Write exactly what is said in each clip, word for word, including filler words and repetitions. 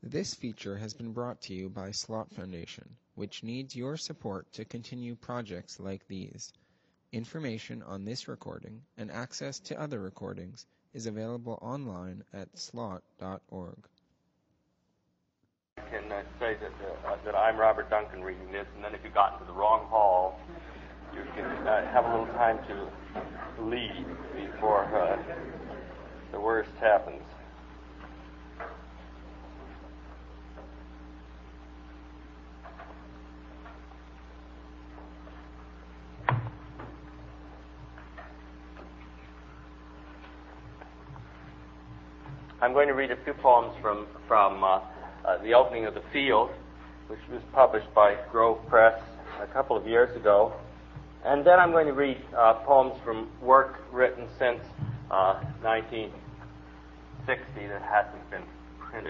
This feature has been brought to you by Slot Foundation, which needs your support to continue projects like these. Information on this recording and access to other recordings is available online at slot dot org. I can uh, say that, uh, that I'm Robert Duncan reading this, and then if you got into the wrong hall, you can uh, have a little time to leave before uh, the worst happens. I'm going to read a few poems from from uh, uh, The Opening of the Field, which was published by Grove Press a couple of years ago. And then I'm going to read uh, poems from work written since uh, nineteen sixty that hasn't been printed.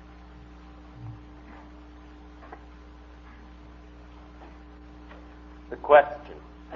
The question: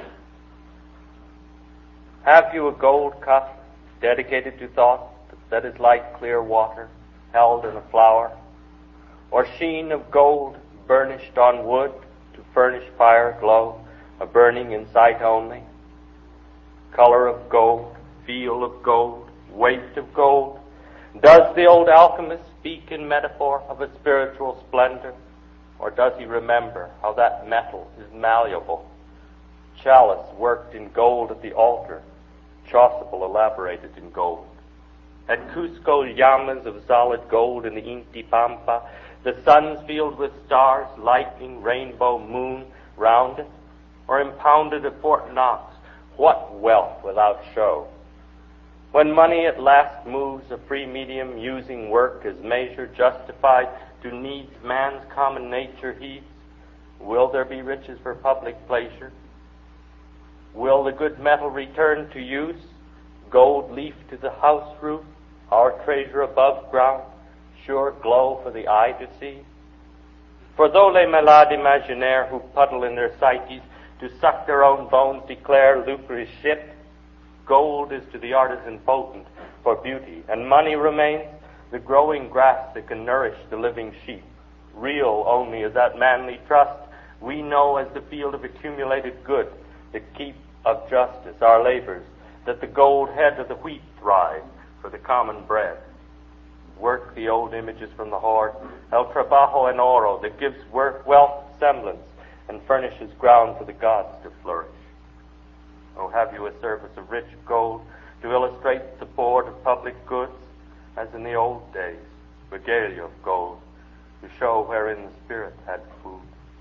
have you a gold cup dedicated to thought, that is like clear water held in a flower, or sheen of gold burnished on wood to furnish fire glow, a burning in sight only? Color of gold, feel of gold, weight of gold. Does the old alchemist speak in metaphor of a spiritual splendor, or does he remember how that metal is malleable? Chalice worked in gold at the altar, chasuble elaborated in gold. At Cusco, llamas of solid gold in the Inti Pampa, the suns filled with stars, lightning, rainbow, moon round it, or impounded at Fort Knox, what wealth without show? When money at last moves a free medium, using work as measure justified to needs man's common nature heeds, will there be riches for public pleasure? Will the good metal return to use, gold leaf to the house roof, our treasure above ground, sure glow for the eye to see? For though les malades imaginaires who puddle in their psyches to suck their own bones declare lucre is shit, gold is to the artisan potent for beauty, and money remains the growing grass that can nourish the living sheep. Real only is that manly trust we know as the field of accumulated good, the keep of justice, our labors, that the gold head of the wheat thrive for the common bread. Work the old images from the hoard, el trabajo en oro, that gives work wealth semblance and furnishes ground for the gods to flourish. Oh, have you a service of rich gold to illustrate the board of public goods, as in the old days, regalia of gold, to show wherein the spirit had food?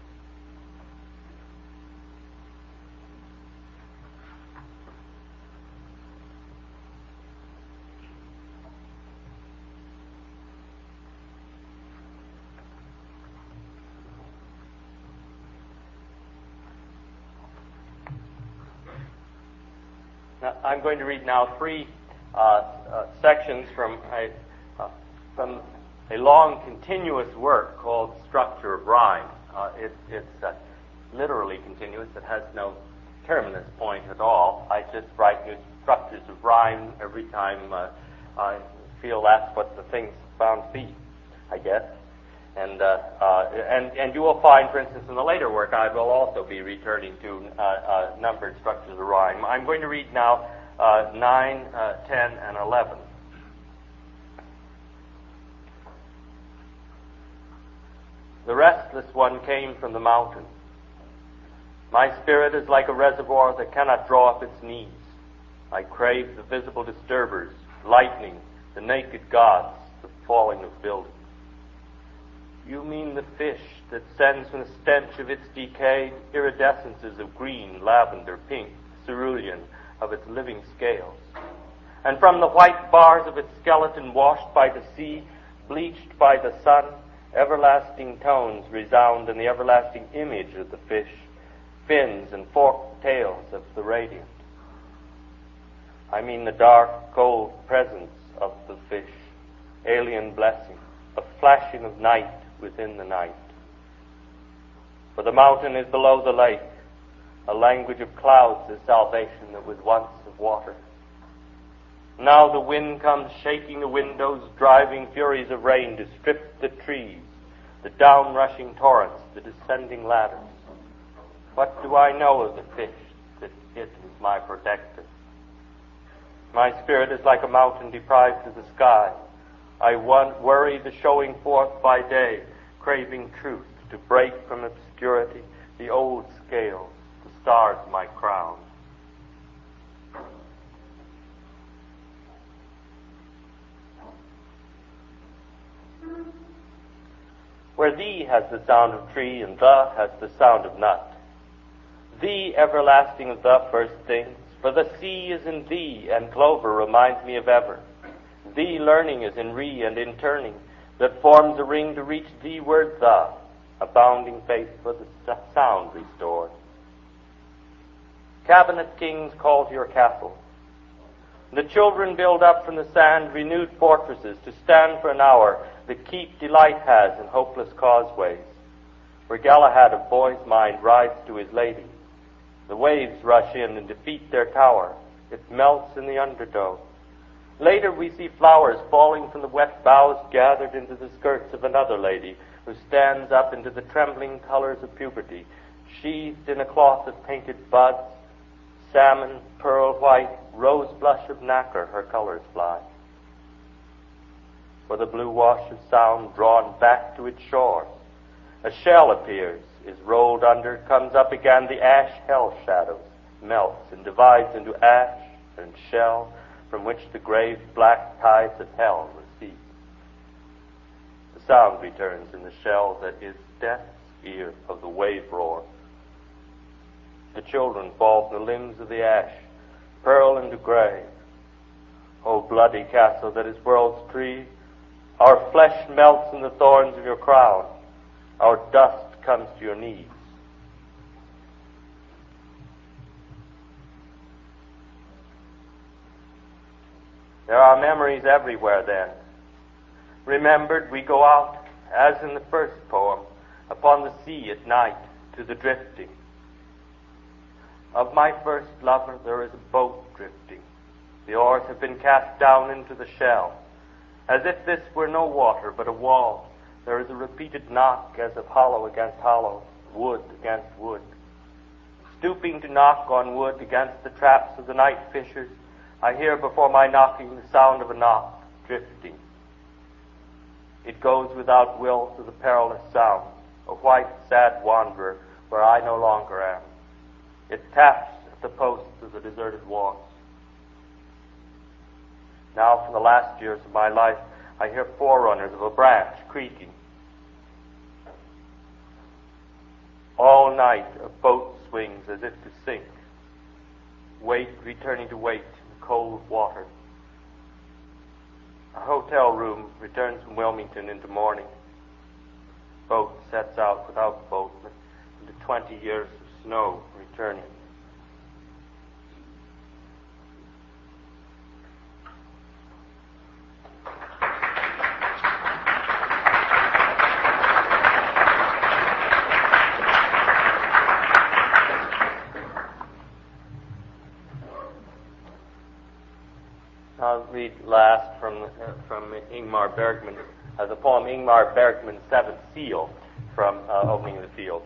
Now, I'm going to read now three uh, uh, sections from a, uh, from a long, continuous work called Structure of Rhyme. Uh, it, it's uh, literally continuous. It has no terminus point at all. I just write new structures of rhyme every time uh, I feel that's what the thing's bound to be, I guess. And, uh, uh, and and you will find, for instance, in the later work, I will also be returning to uh, uh, numbered structures of rhyme. I'm going to read now uh, nine, uh, ten, and eleven. The restless one came from the mountain. My spirit is like a reservoir that cannot draw up its needs. I crave the visible disturbers, lightning, the naked gods, the falling of buildings. You mean the fish that sends from the stench of its decay iridescences of green, lavender, pink, cerulean of its living scales. And from the white bars of its skeleton washed by the sea, bleached by the sun, everlasting tones resound in the everlasting image of the fish, fins and forked tails of the radiant. I mean the dark, cold presence of the fish, alien blessing, a flashing of night within the night. For the mountain is below the lake, a language of clouds is salvation that was once of water. Now the wind comes shaking the windows, driving furies of rain to strip the trees, the down-rushing torrents, the descending ladders. What do I know of the fish that it is my protector? My spirit is like a mountain deprived of the sky. I want, worry the showing forth by day, craving truth, to break from obscurity the old scales, the stars my crown. Where thee has the sound of tree, and the has the sound of nut. Thee everlasting of the first things, for the sea is in thee, and clover reminds me of ever. Thee learning is in re and in turning, that forms a ring to reach thee word the, abounding faith for the sound restored. Cabinet kings call to your castle. The children build up from the sand renewed fortresses to stand for an hour that keep delight has in hopeless causeways, where Galahad of boy's mind rides to his lady. The waves rush in and defeat their tower. It melts in the undertow. Later we see flowers falling from the wet boughs gathered into the skirts of another lady who stands up into the trembling colors of puberty, sheathed in a cloth of painted buds, salmon, pearl white, rose blush of nacre, her colors fly. For the blue wash of sound drawn back to its shores, a shell appears, is rolled under, comes up again, the ash hell shadows, melts and divides into ash and shell, from which the grave black tides of hell recede. The sound returns in the shell that is death's ear of the wave roar. The children fall from the limbs of the ash, pearl into gray. O bloody castle that is world's tree, our flesh melts in the thorns of your crown, our dust comes to your knees. There are memories everywhere then. Remembered, we go out, as in the first poem, upon the sea at night to the drifting. Of my first lover there is a boat drifting. The oars have been cast down into the shell. As if this were no water but a wall, there is a repeated knock as of hollow against hollow, wood against wood. Stooping to knock on wood against the traps of the night fishers, I hear before my knocking the sound of a knock, drifting. It goes without will to the perilous sound, a white, sad wanderer where I no longer am. It taps at the posts of the deserted wharves. Now, for the last years of my life, I hear forerunners of a branch creaking. All night a boat swings as if to sink, weight returning to weight in cold water. A hotel room returns from Wilmington into morning. Boat sets out without boatman into twenty years of snow returning. I'll read last from uh, from Ingmar Bergman, uh, the poem Ingmar Bergman's Seventh Seal from uh, Opening of the Field.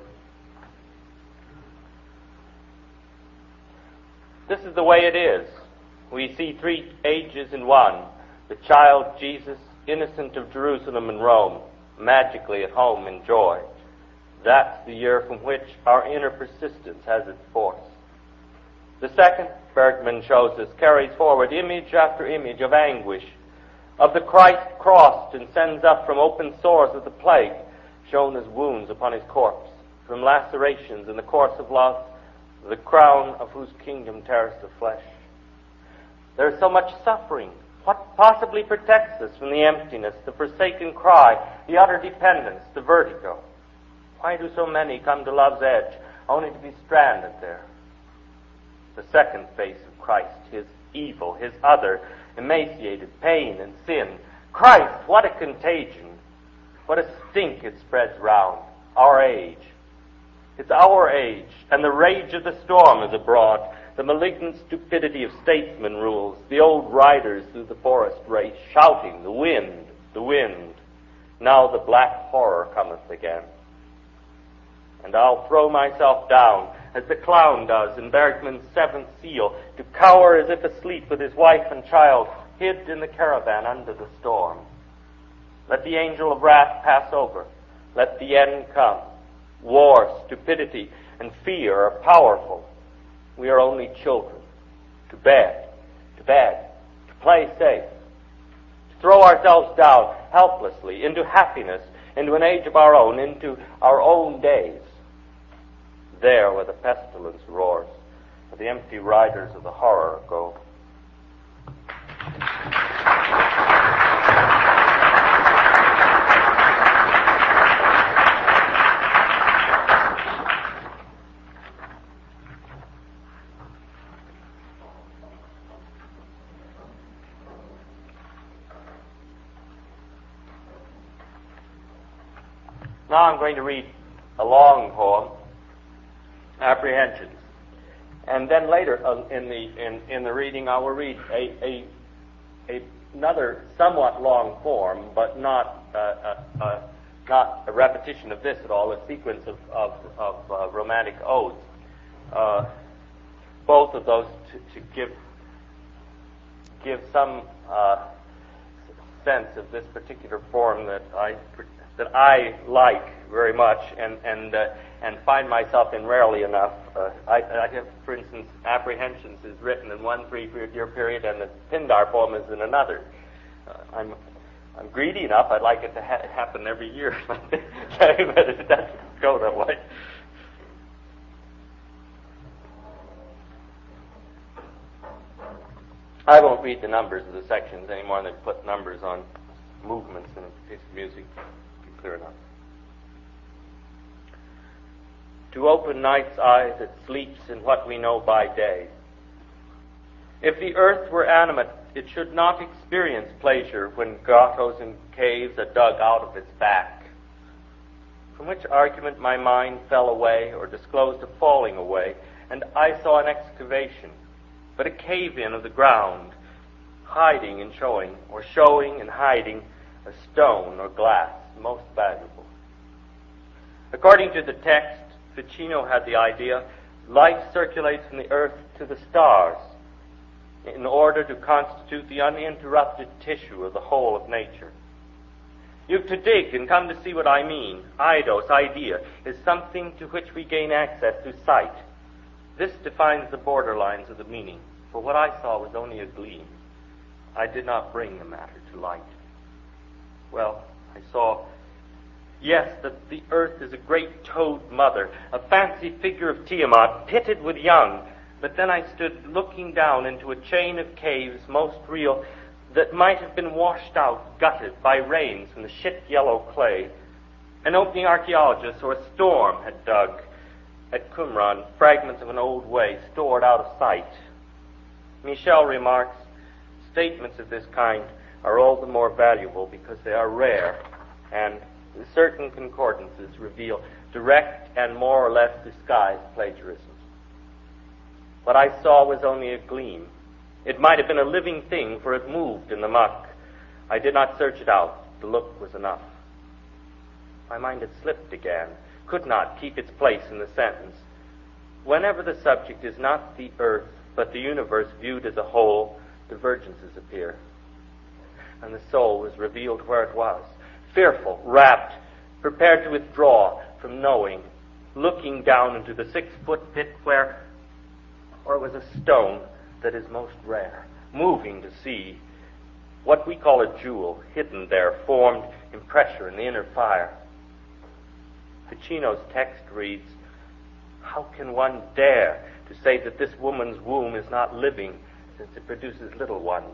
This is the way it is. We see three ages in one. The child Jesus, innocent of Jerusalem and Rome, magically at home in joy. That's the year from which our inner persistence has its force. The second, Bergman shows us, carries forward image after image of anguish, of the Christ crossed and sends up from open sores of the plague, shown as wounds upon his corpse, from lacerations in the course of love, the crown of whose kingdom tears the flesh. There is so much suffering. What possibly protects us from the emptiness, the forsaken cry, the utter dependence, the vertigo? Why do so many come to love's edge only to be stranded there? The second face of Christ, his evil, his other, emaciated, pain and sin. Christ, what a contagion, what a stink it spreads round. Our age. It's our age, and the rage of the storm is abroad. the malignant stupidity of statesmen rules. The old riders through the forest race, shouting, the wind, the wind. Now the black horror cometh again. And I'll throw myself down, as the clown does in Bergman's Seventh Seal, to cower as if asleep with his wife and child, hid in the caravan under the storm. Let the angel of wrath pass over. Let the end come. War, stupidity, and fear are powerful. We are only children. To bed, to bed, to play safe. To throw ourselves down helplessly into happiness, into an age of our own, into our own days. There where the pestilence roars, where the empty riders of the horror go. Now I'm going to read a long poem, Apprehensions. And then later uh, in the in, in the reading I will read a, a, a another somewhat long form, but not uh, uh, uh, not a repetition of this at all, a sequence of, of, of uh, romantic odes. Uh, both of those to, to give give some uh, sense of this particular form that I that I like very much, and and uh, and find myself in rarely enough. Uh, I, I have, for instance, Apprehensions is written in one three-year period, and the Pindar poem is in another. Uh, I'm I'm greedy enough. I'd like it to ha- happen every year, but it doesn't go that way. I won't read the numbers of the sections any more than put numbers on movements in a piece of music. Clear enough. To open night's eyes, it sleeps in what we know by day. If the earth were animate, it should not experience pleasure when grottos and caves are dug out of its back. From which argument my mind fell away, or disclosed a falling away, and I saw an excavation, but a cave-in of the ground, hiding and showing, or showing and hiding a stone or glass, most valuable. According to the text, Ficino had the idea, life circulates from the earth to the stars in order to constitute the uninterrupted tissue of the whole of nature. You've to dig and come to see what I mean. Eidos, idea, is something to which we gain access through sight. This defines the borderlines of the meaning, for what I saw was only a gleam. I did not bring the matter to light. Well, I saw, yes, that the earth is a great toad mother, a fancy figure of Tiamat, pitted with young. But then I stood looking down into a chain of caves, most real, that might have been washed out, gutted by rains from the shit yellow clay. An opening archaeologist or a storm had dug at Qumran fragments of an old way, stored out of sight. Michel remarks, statements of this kind are all the more valuable because they are rare, and certain concordances reveal direct and more or less disguised plagiarisms. What I saw was only a gleam. It might have been a living thing, for it moved in the muck. I did not search it out. The look was enough. My mind had slipped again, could not keep its place in the sentence. Whenever the subject is not the earth, but the universe viewed as a whole, divergences appear. And the soul was revealed where it was, fearful, rapt, prepared to withdraw from knowing, looking down into the six-foot pit where, or was a stone that is most rare, moving to see what we call a jewel, hidden there, formed in pressure in the inner fire. Ficino's text reads, how can one dare to say that this woman's womb is not living, since it produces little ones?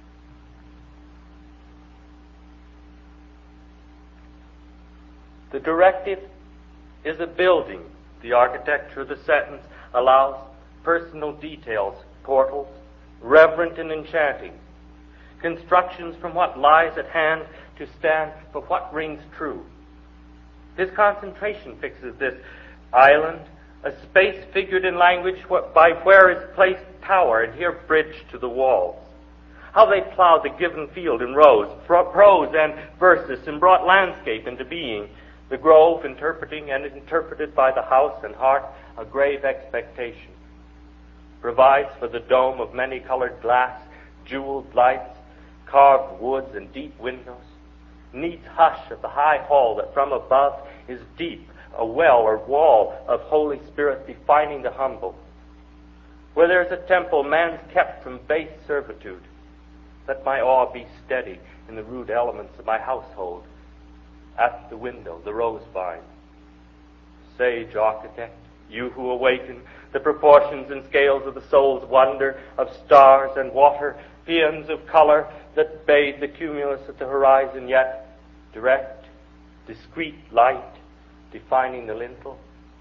The directive is a building. The architecture of the sentence allows personal details, portals, reverent and enchanting, constructions from what lies at hand to stand for what rings true. This concentration fixes this island a space figured in language by where is placed power, and here bridged to the walls. How they plowed the given field in rows, prose and verses, and brought landscape into being, the grove interpreting and interpreted by the house and heart a grave expectation. Provides for the dome of many-colored glass, jeweled lights, carved woods, and deep windows. Neat hush of the high hall that from above is deep, a well or wall of Holy Spirit defining the humble. Where there is a temple, man's kept from base servitude. Let my awe be steady in the rude elements of my household. At the window, the rose vine. Sage architect, you who awaken the proportions and scales of the soul's wonder, of stars and water, paeans of color that bathe the cumulus at the horizon, yet direct, discreet light defining the lintel.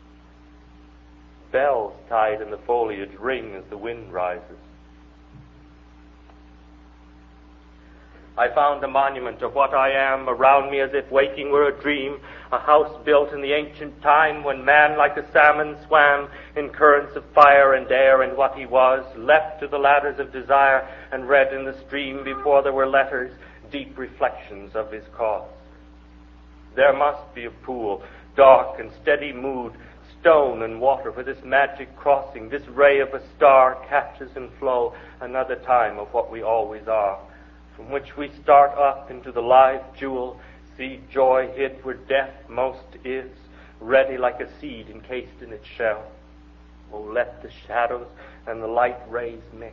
Bells tied in the foliage ring as the wind rises. I found a monument of what I am around me as if waking were a dream, a house built in the ancient time when man like a salmon swam in currents of fire and air, and what he was, left to the ladders of desire and read in the stream before there were letters, deep reflections of his cause. There must be a pool, dark and steady mood, stone and water, for this magic crossing, this ray of a star catches and flow another time of what we always are, from which we start up into the live jewel, see joy hid where death most is, ready like a seed encased in its shell. Oh, let the shadows and the light rays mix.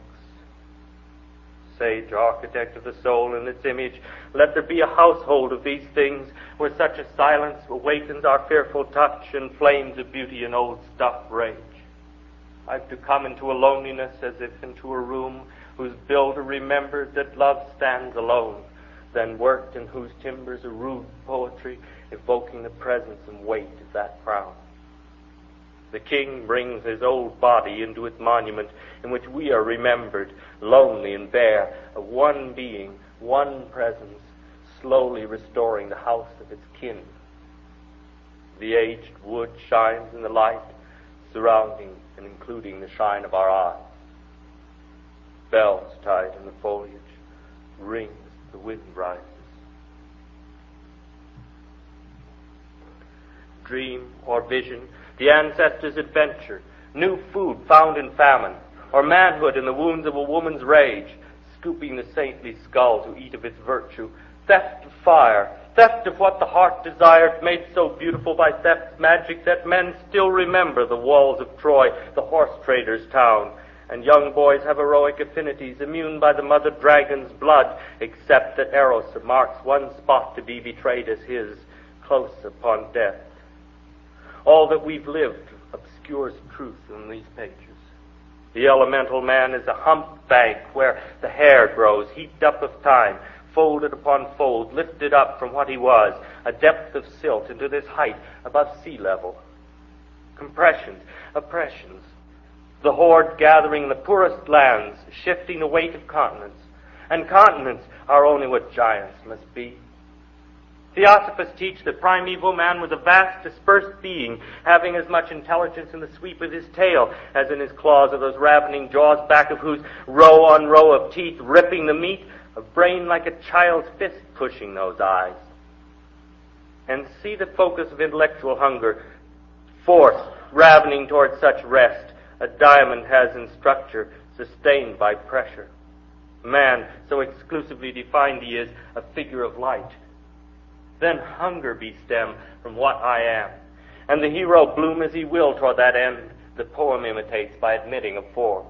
Sage architect of the soul in its image, let there be a household of these things where such a silence awakens our fearful touch and flames of beauty and old stuff rage. I've to come into a loneliness as if into a room whose builder remembered that love stands alone, then worked in whose timbers a rude poetry evoking the presence and weight of that crown. The king brings his old body into its monument in which we are remembered, lonely and bare, of one being, one presence, slowly restoring the house of its kin. The aged wood shines in the light, surrounding and including the shine of our eyes. Bells tied in the foliage, rings the wind rises. Dream or vision, the ancestors' adventure, new food found in famine, or manhood in the wounds of a woman's rage, scooping the saintly skull to eat of its virtue, theft of fire, theft of what the heart desired, made so beautiful by theft's magic that men still remember the walls of Troy, the horse trader's town. And young boys have heroic affinities, immune by the mother dragon's blood, except that Eros marks one spot to be betrayed as his, close upon death. All that we've lived obscures truth in these pages. The elemental man is a humped bank where the hair grows, heaped up of time, folded upon fold, lifted up from what he was, a depth of silt into this height above sea level. Compressions, oppressions, the horde gathering the poorest lands, shifting the weight of continents. And continents are only what giants must be. Theosophists teach that primeval man was a vast dispersed being, having as much intelligence in the sweep of his tail as in his claws of those ravening jaws, back of whose row on row of teeth ripping the meat, a brain like a child's fist pushing those eyes. And see the focus of intellectual hunger, force ravening toward such rest, a diamond has in structure, sustained by pressure. Man, so exclusively defined he is, a figure of light. Then hunger be stem from what I am, and the hero bloom as he will toward that end the poem imitates by admitting a form.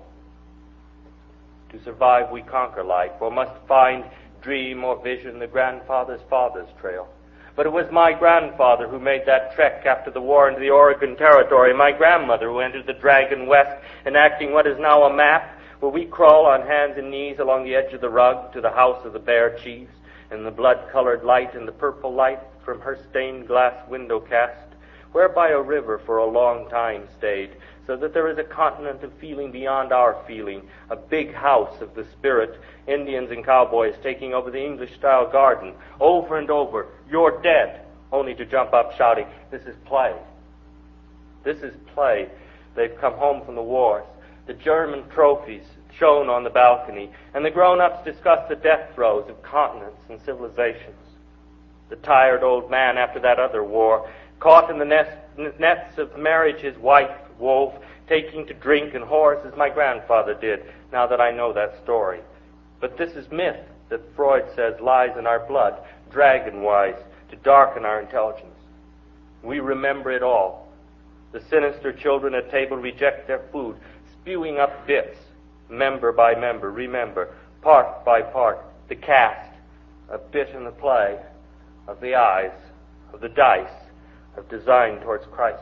To survive we conquer life, or must find, dream or vision the grandfather's father's trail. But it was my grandfather who made that trek after the war into the Oregon Territory, my grandmother who entered the Dragon West, enacting what is now a map, where we crawl on hands and knees along the edge of the rug to the house of the Bear Chiefs, in the blood-colored light and the purple light from her stained glass window cast, whereby a river for a long time stayed, so that there is a continent of feeling beyond our feeling, a big house of the spirit, Indians and cowboys taking over the English-style garden, over and over, you're dead, only to jump up shouting, this is play. This is play, They've come home from the wars. The German trophies shown on the balcony, and the grown-ups discuss the death throes of continents and civilizations. The tired old man after that other war, caught in the nest, nets of marriage his wife wove, taking to drink and whores as my grandfather did, now that I know that story. But this is myth that Freud says lies in our blood, dragon-wise, to darken our intelligence. We remember it all. The sinister children at table reject their food, spewing up bits, member by member, remember, part by part, the cast, a bit in the play, of the eyes, of the dice, of design towards crisis.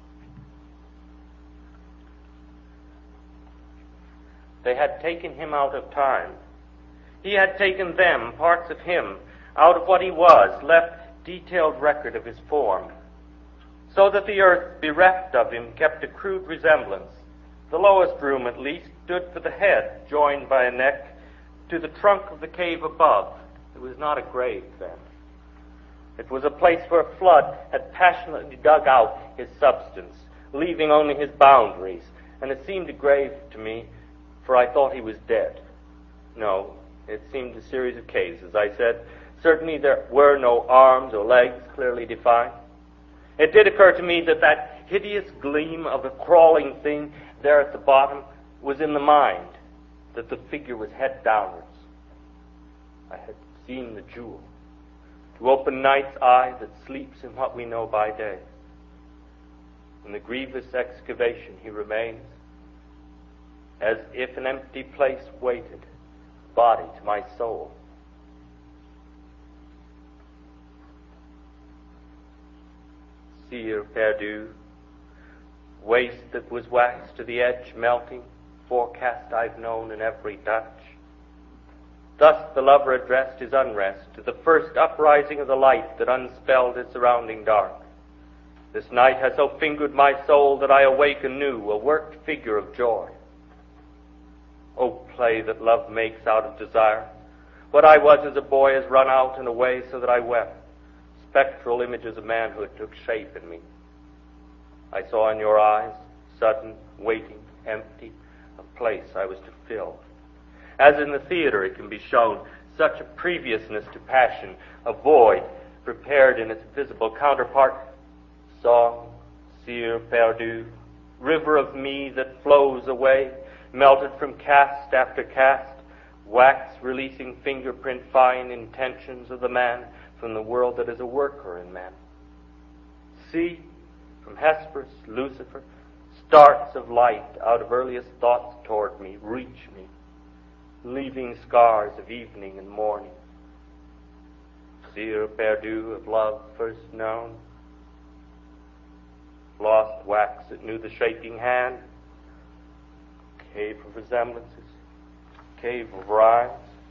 They had taken him out of time. He had taken them, parts of him, out of what he was, left detailed record of his form, so that the earth, bereft of him, kept a crude resemblance. The lowest room, at least, stood for the head, joined by a neck, to the trunk of the cave above. It was not a grave, then. It was a place where a flood had passionately dug out his substance, leaving only his boundaries, and it seemed a grave to me, for I thought he was dead. No, it seemed a series of caves, as I said. Certainly there were no arms or legs clearly defined. It did occur to me that that hideous gleam of a crawling thing there at the bottom was in the mind, that the figure was head downwards. I had seen the jewel. To open night's eye that sleeps in what we know by day. In the grievous excavation he remains, as if an empty place waited, body to my soul. Cire perdu, waste that was waxed to the edge, melting, forecast I've known in every touch. Thus the lover addressed his unrest to the first uprising of the light that unspelled his surrounding dark. This night has so fingered my soul that I awake anew, a worked figure of joy. O play that love makes out of desire, what I was as a boy has run out and away so that I wept. Spectral images of manhood took shape in me. I saw in your eyes, sudden, waiting, empty, a place I was to fill. As in the theater it can be shown, such a previousness to passion, a void prepared in its visible counterpart. Song, cire perdu, river of me that flows away, melted from cast after cast, wax releasing fingerprint fine intentions of the man from the world that is a worker in man. See, from Hesperus, Lucifer, starts of light out of earliest thoughts toward me, reach me, leaving scars of evening and morning. Cire perdu of love first known, lost wax that knew the shaking hand, cave of resemblances, cave of rhymes.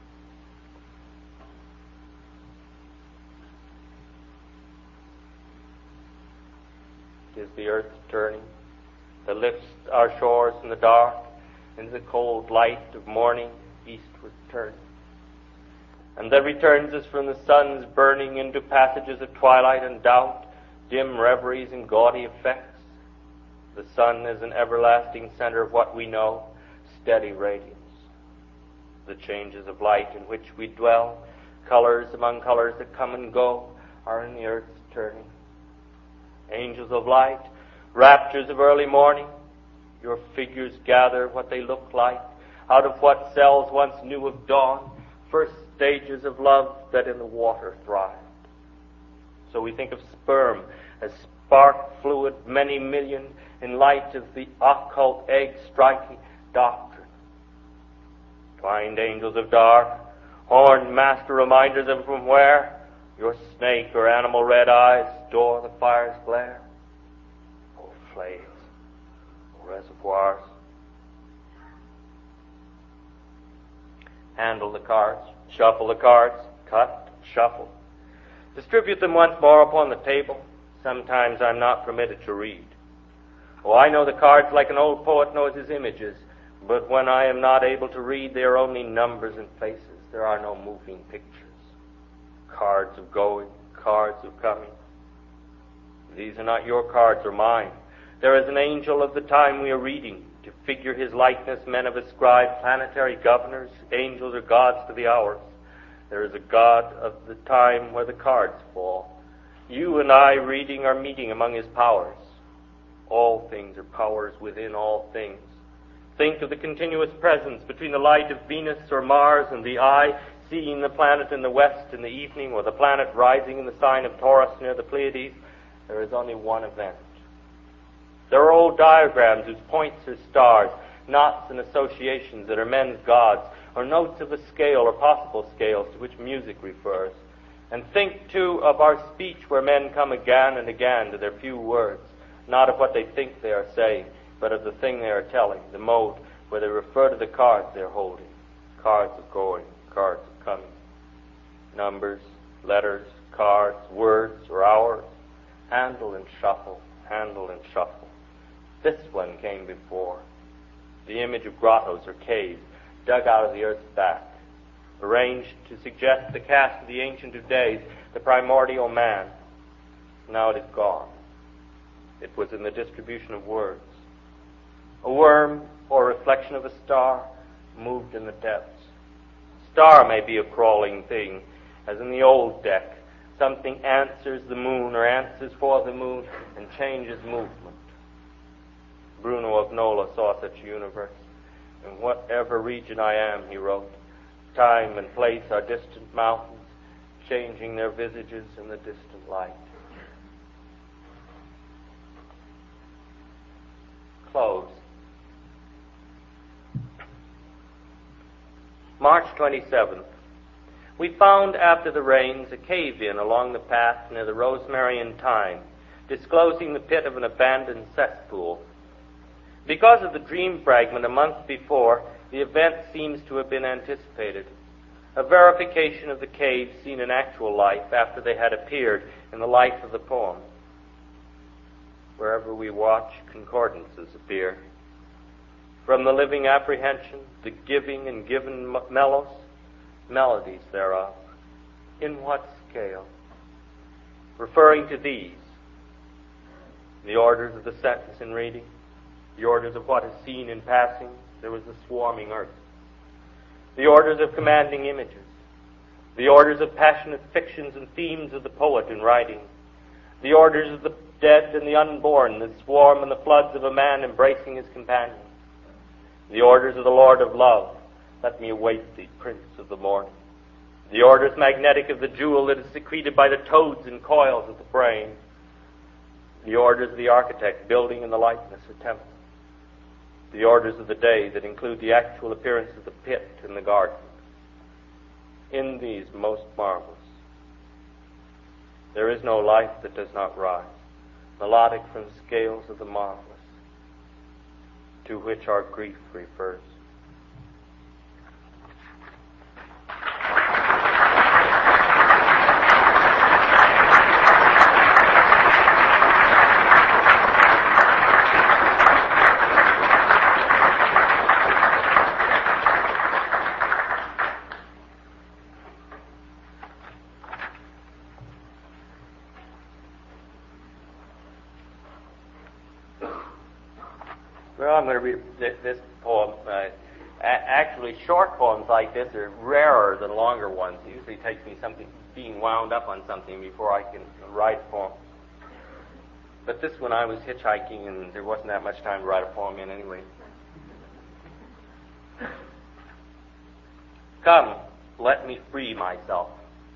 It is the earth turning that lifts our shores in the dark into the cold light of morning, eastward turning, and that returns us from the sun's burning into passages of twilight and doubt, dim reveries and gaudy effects. The sun is an everlasting center of what we know, steady radiance. The changes of light in which we dwell, colors among colors that come and go, are in the earth's turning. Angels of light, raptures of early morning, your figures gather what they look like, out of what cells once knew of dawn, first stages of love that in the water thrived. So we think of sperm as spark fluid, many million, in light of the occult egg striking doctrine. Twined angels of dark, horned master reminders of from where your snake or animal red eyes store the fire's glare. Oh, flames, oh, reservoirs. Handle the cards, shuffle the cards, cut, shuffle. Distribute them once more upon the table. Sometimes I'm not permitted to read. Oh, I know the cards like an old poet knows his images, but when I am not able to read, they are only numbers and faces. There are no moving pictures. Cards of going, cards of coming. These are not your cards or mine. There is an angel of the time we are reading. To figure his likeness, men have ascribed planetary governors, angels, or gods to the hours. There is a God of the time where the cards fall. You and I reading are meeting among his powers. All things are powers within all things. Think of the continuous presence between the light of Venus or Mars and the eye, seeing the planet in the west in the evening, or the planet rising in the sign of Taurus near the Pleiades. There is only one event. There are old diagrams whose points are stars, knots and associations that are men's gods, or notes of a scale or possible scales to which music refers. And think, too, of our speech where men come again and again to their few words, not of what they think they are saying, but of the thing they are telling, the mode where they refer to the cards they are holding. Cards of going, cards of coming. Numbers, letters, cards, words, or hours. Handle and shuffle, handle and shuffle. This one came before. The image of grottos or caves dug out of the earth's back, arranged to suggest the cast of the Ancient of Days, the primordial man. Now it is gone. It was in the distribution of words. A worm or reflection of a star moved in the depths. Star may be a crawling thing, as in the old deck. Something answers the moon or answers for the moon and changes movement. Bruno of Nola saw such a universe. In whatever region I am, he wrote, time and place are distant mountains, changing their visages in the distant light. Close. March twenty-seventh. We found after the rains a cave-in along the path near the Rosemary and Thyme, disclosing the pit of an abandoned cesspool. Because of the dream fragment a month before, the event seems to have been anticipated. A verification of the caves seen in actual life after they had appeared in the life of the poem. Wherever we watch, concordances appear. From the living apprehension, the giving and given melos, melodies thereof. In what scale? Referring to these, the orders of the sentence in reading, the orders of what is seen in passing, there was the swarming earth. The orders of commanding images, the orders of passionate fictions and themes of the poet in writing, the orders of the dead and the unborn, the swarm and the floods of a man embracing his companion, the orders of the Lord of love, let me await thee, Prince of the morning, the orders magnetic of the jewel that is secreted by the toads and coils of the brain, the orders of the architect building in the likeness of temple, the orders of the day that include the actual appearance of the pit and the garden. In these most marvelous, there is no life that does not rise, melodic from scales of the marvelous, to which our grief refers. Well, I'm going to read this, this poem. Uh, a- actually, short poems like this are rarer than longer ones. It usually takes me something being wound up on something before I can write a poem. But this one, I was hitchhiking, and there wasn't that much time to write a poem in anyway. Come, let me free myself.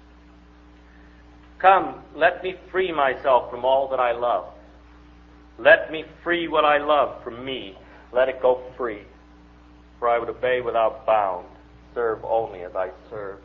Come, let me free myself from all that I love. Let me free what I love from me. Let it go free. For I would obey without bound, serve only as I serve.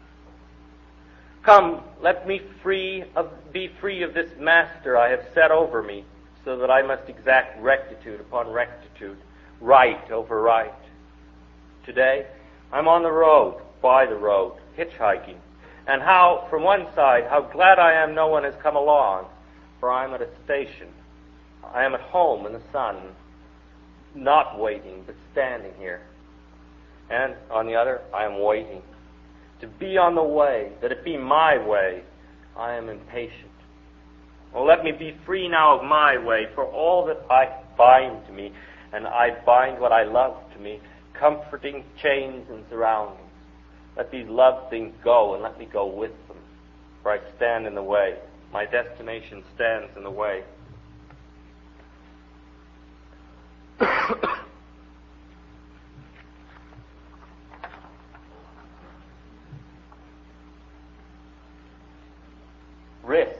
Come, let me free of, be free of this master I have set over me, so that I must exact rectitude upon rectitude, right over right. Today, I'm on the road, by the road, hitchhiking. And how, from one side, how glad I am no one has come along, for I'm at a station. I am at home in the sun, not waiting, but standing here. And, on the other, I am waiting. To be on the way, that it be my way, I am impatient. Oh, let me be free now of my way, for all that I bind to me, and I bind what I love to me, comforting chains and surroundings. Let these love things go, and let me go with them, for I stand in the way. My destination stands in the way. Risk.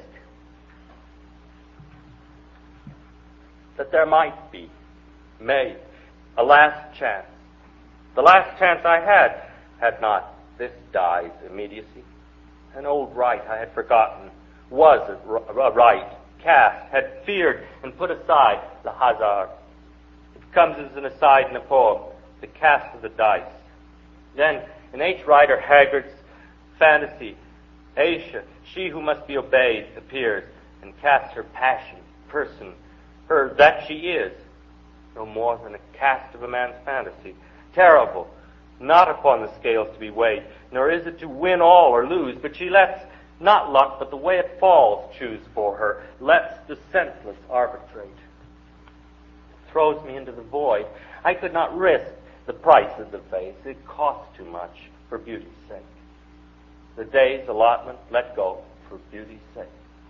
That there might be, may, a last chance. The last chance I had, had not this dies immediacy. An old right I had forgotten, was a right, cast, had feared and put aside the hazard. It comes as an aside in a poem, the cast of the dice. Then, in H. Rider Haggard's fantasy, Aisha, she who must be obeyed, appears and casts her passion, person, her that she is, no more than a cast of a man's fantasy. Terrible, not upon the scales to be weighed, nor is it to win all or lose, but she lets not luck, but the way it falls choose for her, lets the senseless arbitrate. It throws me into the void. I could not risk the price of the vase. It costs too much for beauty's sake. The day's allotment let go for beauty's sake.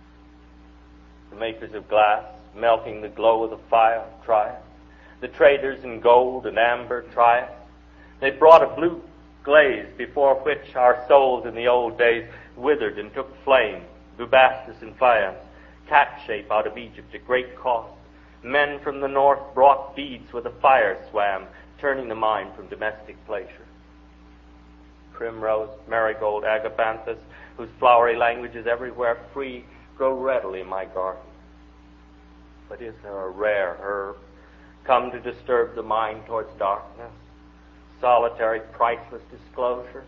The makers of glass, melting the glow of the fire, try it. The traders in gold and amber try it. They brought a blue glaze before which our souls in the old days withered and took flame, Bubastis and faience, cat shape out of Egypt at great cost. Men from the north brought beads where the fire swam, turning the mind from domestic pleasure. Primrose, marigold, agapanthus, whose flowery language is everywhere free, grow readily in my garden. But is there a rare herb come to disturb the mind towards darkness? Solitary, priceless disclosure?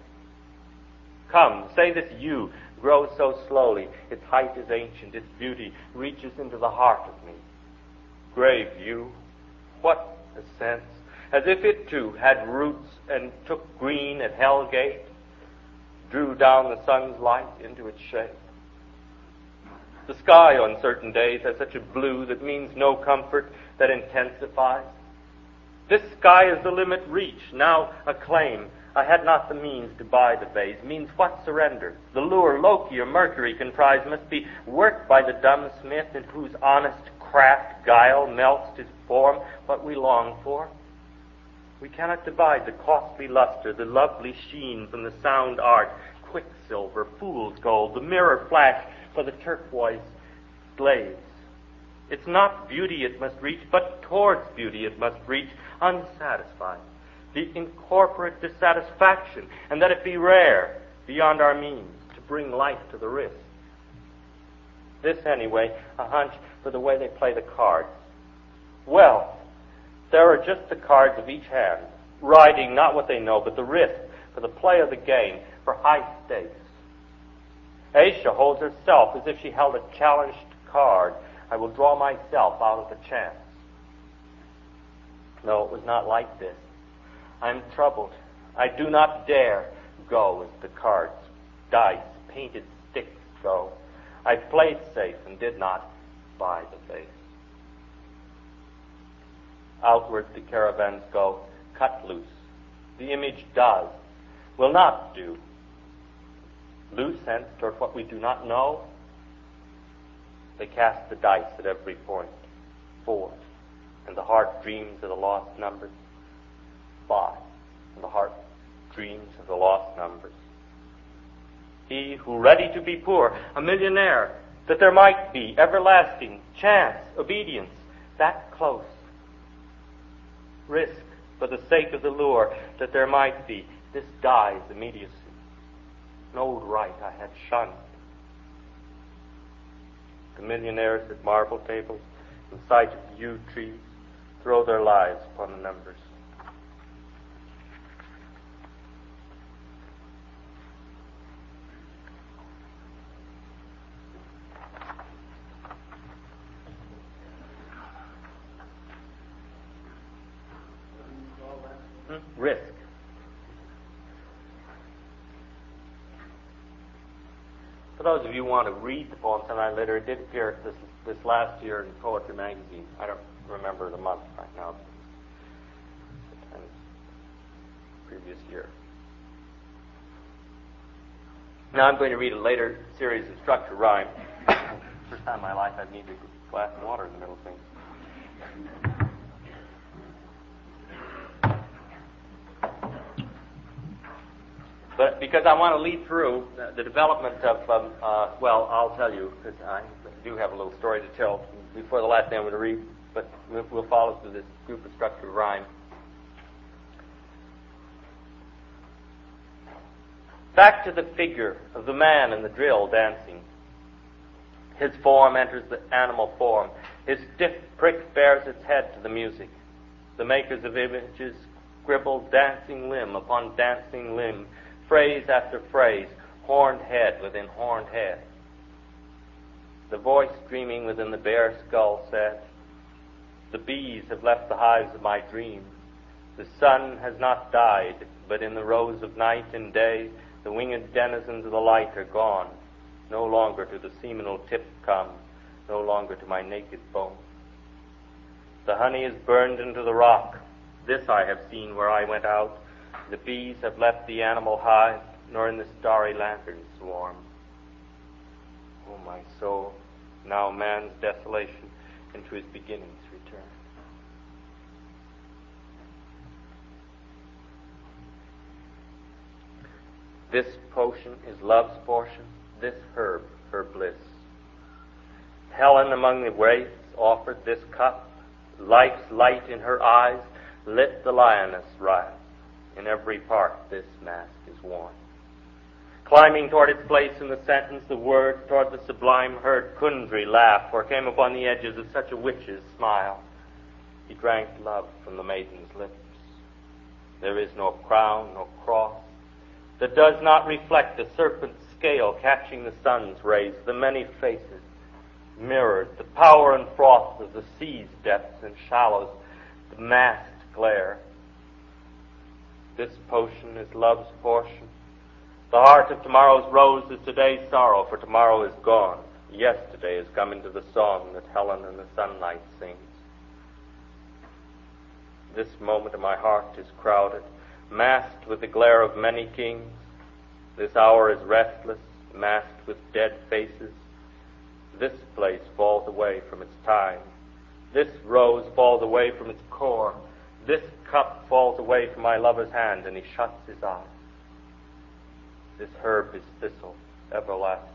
Come, say this yew grows so slowly, its height is ancient, its beauty reaches into the heart of me. Grave yew, what a sense, as if it too had roots and took green at Hell Gate, drew down the sun's light into its shade. The sky on certain days has such a blue that means no comfort, that intensifies. This sky is the limit reached, now a claim. I had not the means to buy the vase. Means what surrender? The lure Loki or Mercury contrives must be worked by the dumb smith in whose honest craft guile melts to form what we long for. We cannot divide the costly luster, the lovely sheen from the sound art, quicksilver, fool's gold, the mirror flash for the turquoise glaze. It's not beauty it must reach, but towards beauty it must reach, unsatisfied. The incorporate dissatisfaction, and that it be rare, beyond our means, to bring life to the wrist. This, anyway, a hunch for the way they play the cards. Well, there are just the cards of each hand, riding not what they know, but the risk, for the play of the game, for high stakes. Aisha holds herself as if she held a challenged card. I will draw myself out of the chance. No, it was not like this. I am troubled. I do not dare go as the cards, dice, painted sticks go. I played safe and did not buy the face. Outward the caravans go, cut loose. The image does, will not do. Loose hence toward what we do not know. They cast the dice at every point. Four. And the heart dreams of the lost numbers. Five. And the heart dreams of the lost numbers. He who ready to be poor, a millionaire, that there might be everlasting chance, obedience, that close. Risk for the sake of the lure, that there might be, this dies immediacy. An old right I had shunned. The millionaires at marble tables, in sight of yew trees, throw their lives upon the numbers. Hmm? Risk. The For those of you who want to read the poem sometime later, it did appear this this last year in Poetry Magazine. I don't remember the month right now. Sometime previous year. Now I'm going to read a later series of structure rhyme. First time in my life I've needed a glass of water in the middle of things. But because I want to lead through the, the development of, um, uh, well, I'll tell you, because I do have a little story to tell before the last thing I'm going to read, but we'll, we'll follow through this group of structured rhyme. Back to the figure of the man in the drill dancing. His form enters the animal form. His stiff prick bears its head to the music. The makers of images scribble dancing limb upon dancing limb, phrase after phrase, horned head within horned head. The voice dreaming within the bare skull said, the bees have left the hives of my dreams. The sun has not died, but in the rose of night and day, the winged denizens of the light are gone. No longer to the seminal tip come, no longer to my naked bone. The honey is burned into the rock. This I have seen where I went out. The bees have left the animal hive, nor in the starry lantern swarm. O my soul, now man's desolation into his beginnings return. This potion is love's portion, this herb her bliss. Helen among the wraiths offered this cup, life's light in her eyes lit the lioness rise. In every part this mask is worn. Climbing toward its place in the sentence, the words toward the sublime heard Kundry laugh, or came upon the edges of such a witch's smile. He drank love from the maiden's lips. There is no crown, no cross, that does not reflect the serpent's scale catching the sun's rays, the many faces mirrored, the power and froth of the sea's depths and shallows, the masked glare. This potion is love's portion. The heart of tomorrow's rose is today's sorrow, for tomorrow is gone. Yesterday has come into the song that Helen in the sunlight sings. This moment of my heart is crowded, masked with the glare of many kings. This hour is restless, masked with dead faces. This place falls away from its time. This rose falls away from its core. This cup falls away from my lover's hand, and he shuts his eyes. This herb is thistle, everlasting.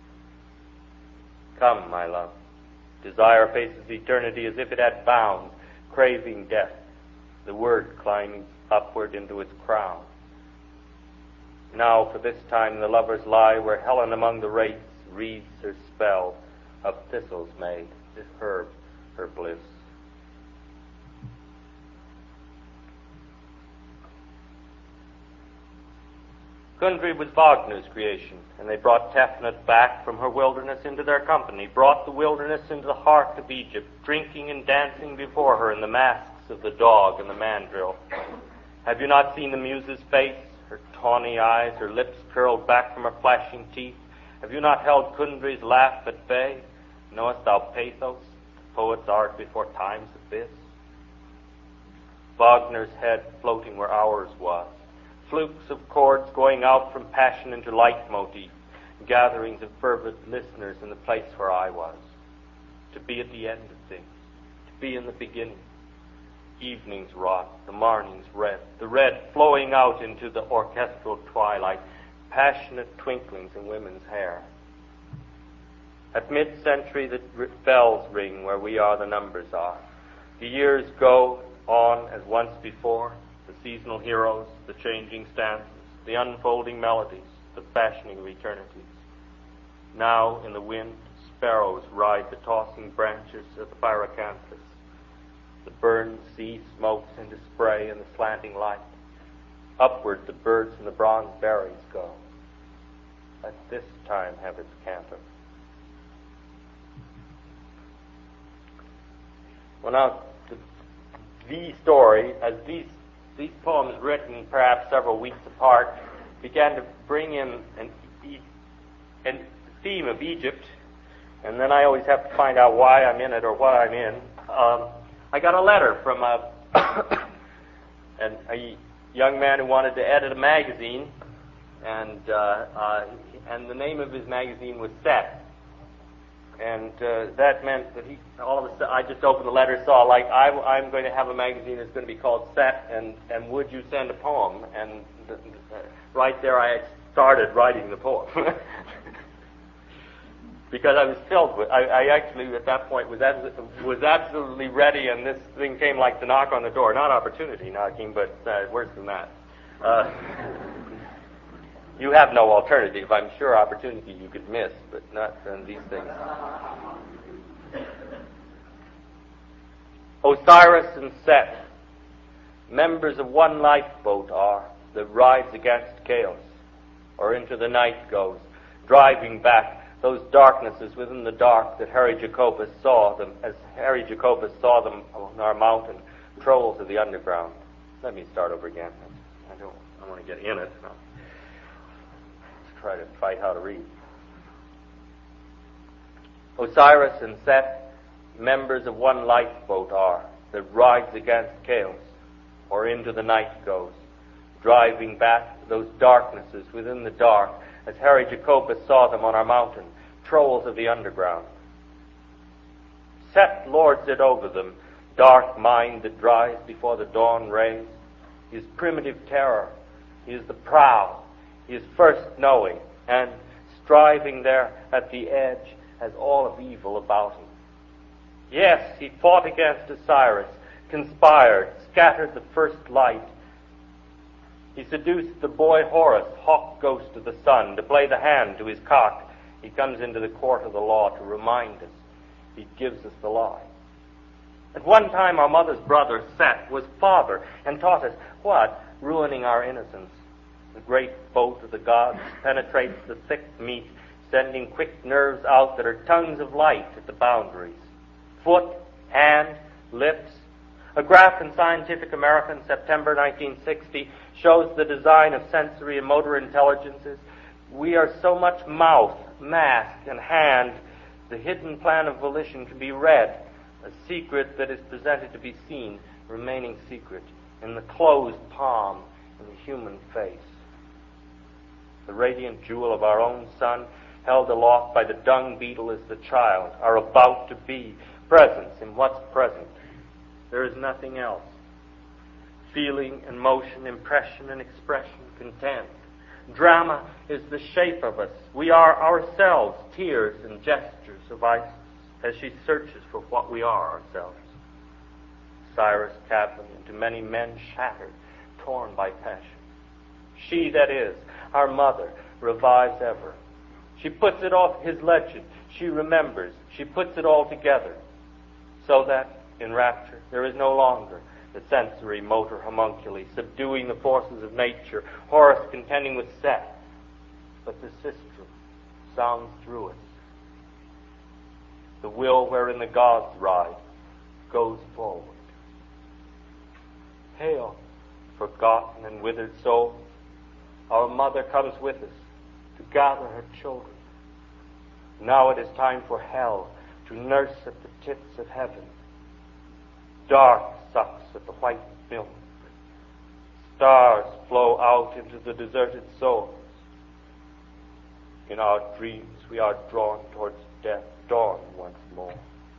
Come, my love. Desire faces eternity as if it had bound, craving death, the word climbing upward into its crown. Now for this time the lovers lie where Helen among the wraiths reads her spell of thistles made, this herb her bliss. Kundry was Wagner's creation, and they brought Tefnut back from her wilderness into their company, brought the wilderness into the heart of Egypt, drinking and dancing before her in the masks of the dog and the mandrill. Have you not seen the muse's face, her tawny eyes, her lips curled back from her flashing teeth? Have you not held Kundry's laugh at bay? Knowest thou pathos, the poet's art before time's abyss? Wagner's head floating where ours was, flukes of chords going out from passion into leitmotif, gatherings of fervent listeners in the place where I was. To be at the end of things, to be in the beginning. Evening's wrought, the morning's red, the red flowing out into the orchestral twilight, passionate twinklings in women's hair. At mid-century the bells ring where we are the numbers are. The years go on as once before, the seasonal heroes, the changing stanzas, the unfolding melodies, the fashioning of eternities. Now in the wind, sparrows ride the tossing branches of the pyracanthus. The burned sea smokes into spray in the slanting light. Upward the birds and the bronze berries go. Let this time have its canto. Well, now, the, the story, as these these poems written perhaps several weeks apart, began to bring in an, an theme of Egypt, and then I always have to find out why I'm in it or what I'm in. Um, I got a letter from a, an, a young man who wanted to edit a magazine, and uh, uh, and the name of his magazine was Set. And uh, that meant that he, all of a sudden, I just opened the letter, saw, like, I, I'm going to have a magazine that's going to be called Set, and, and would you send a poem? And the, the, right there I started writing the poem. Because I was filled with, I, I actually, at that point, was, abs- was absolutely ready, and this thing came like the knock on the door. Not opportunity knocking, but uh, worse than that. Uh, You have no alternative. I'm sure opportunity you could miss, but not on these things. Osiris and Set, members of one lifeboat are, that rides against chaos, or into the night goes, driving back those darknesses within the dark that Harry Jacobus saw them, as Harry Jacobus saw them on our mountain, trolls of the underground. Let me start over again. I don't, I want to get in it. No. Try to fight how to read. Osiris and Set, members of one lifeboat are, that rides against chaos, or into the night goes, driving back those darknesses within the dark, as Harry Jacobus saw them on our mountain, trolls of the underground. Set lords it over them, dark mind that dries before the dawn rays. He is primitive terror. He is the proud. He is first knowing, and striving there at the edge has all of evil about him. Yes, he fought against Osiris, conspired, scattered the first light. He seduced the boy Horus, hawk ghost of the sun, to play the hand to his cock. He comes into the court of the law to remind us. He gives us the lie. At one time our mother's brother, Set, was father, and taught us what? Ruining our innocence. The great boat of the gods penetrates the thick meat, sending quick nerves out that are tongues of light at the boundaries. Foot, hand, lips. A graph in Scientific American, September nineteen sixty, shows the design of sensory and motor intelligences. We are so much mouth, mask, and hand, the hidden plan of volition can be read, a secret that is presented to be seen, remaining secret, in the closed palm, in the human face. The radiant jewel of our own sun, held aloft by the dung beetle, is the child, our about to be, presence in what's present. There is nothing else. Feeling and motion, impression and expression, content. Drama is the shape of us. We are ourselves, tears and gestures of Isis, as she searches for what we are ourselves. Cyrus Catlin, into many men shattered, torn by passion. She that is, our mother, revives ever. She puts it all, his legend, she remembers, she puts it all together, so that, in rapture, there is no longer the sensory motor homunculi subduing the forces of nature, Horus contending with Set, but the sistrum sounds through us. The will wherein the gods ride goes forward. Hail, forgotten and withered soul. Our mother comes with us to gather her children. Now it is time for hell to nurse at the tits of heaven. Dark sucks at the white milk. Stars flow out into the deserted souls. In our dreams we are drawn towards death, dawn once more.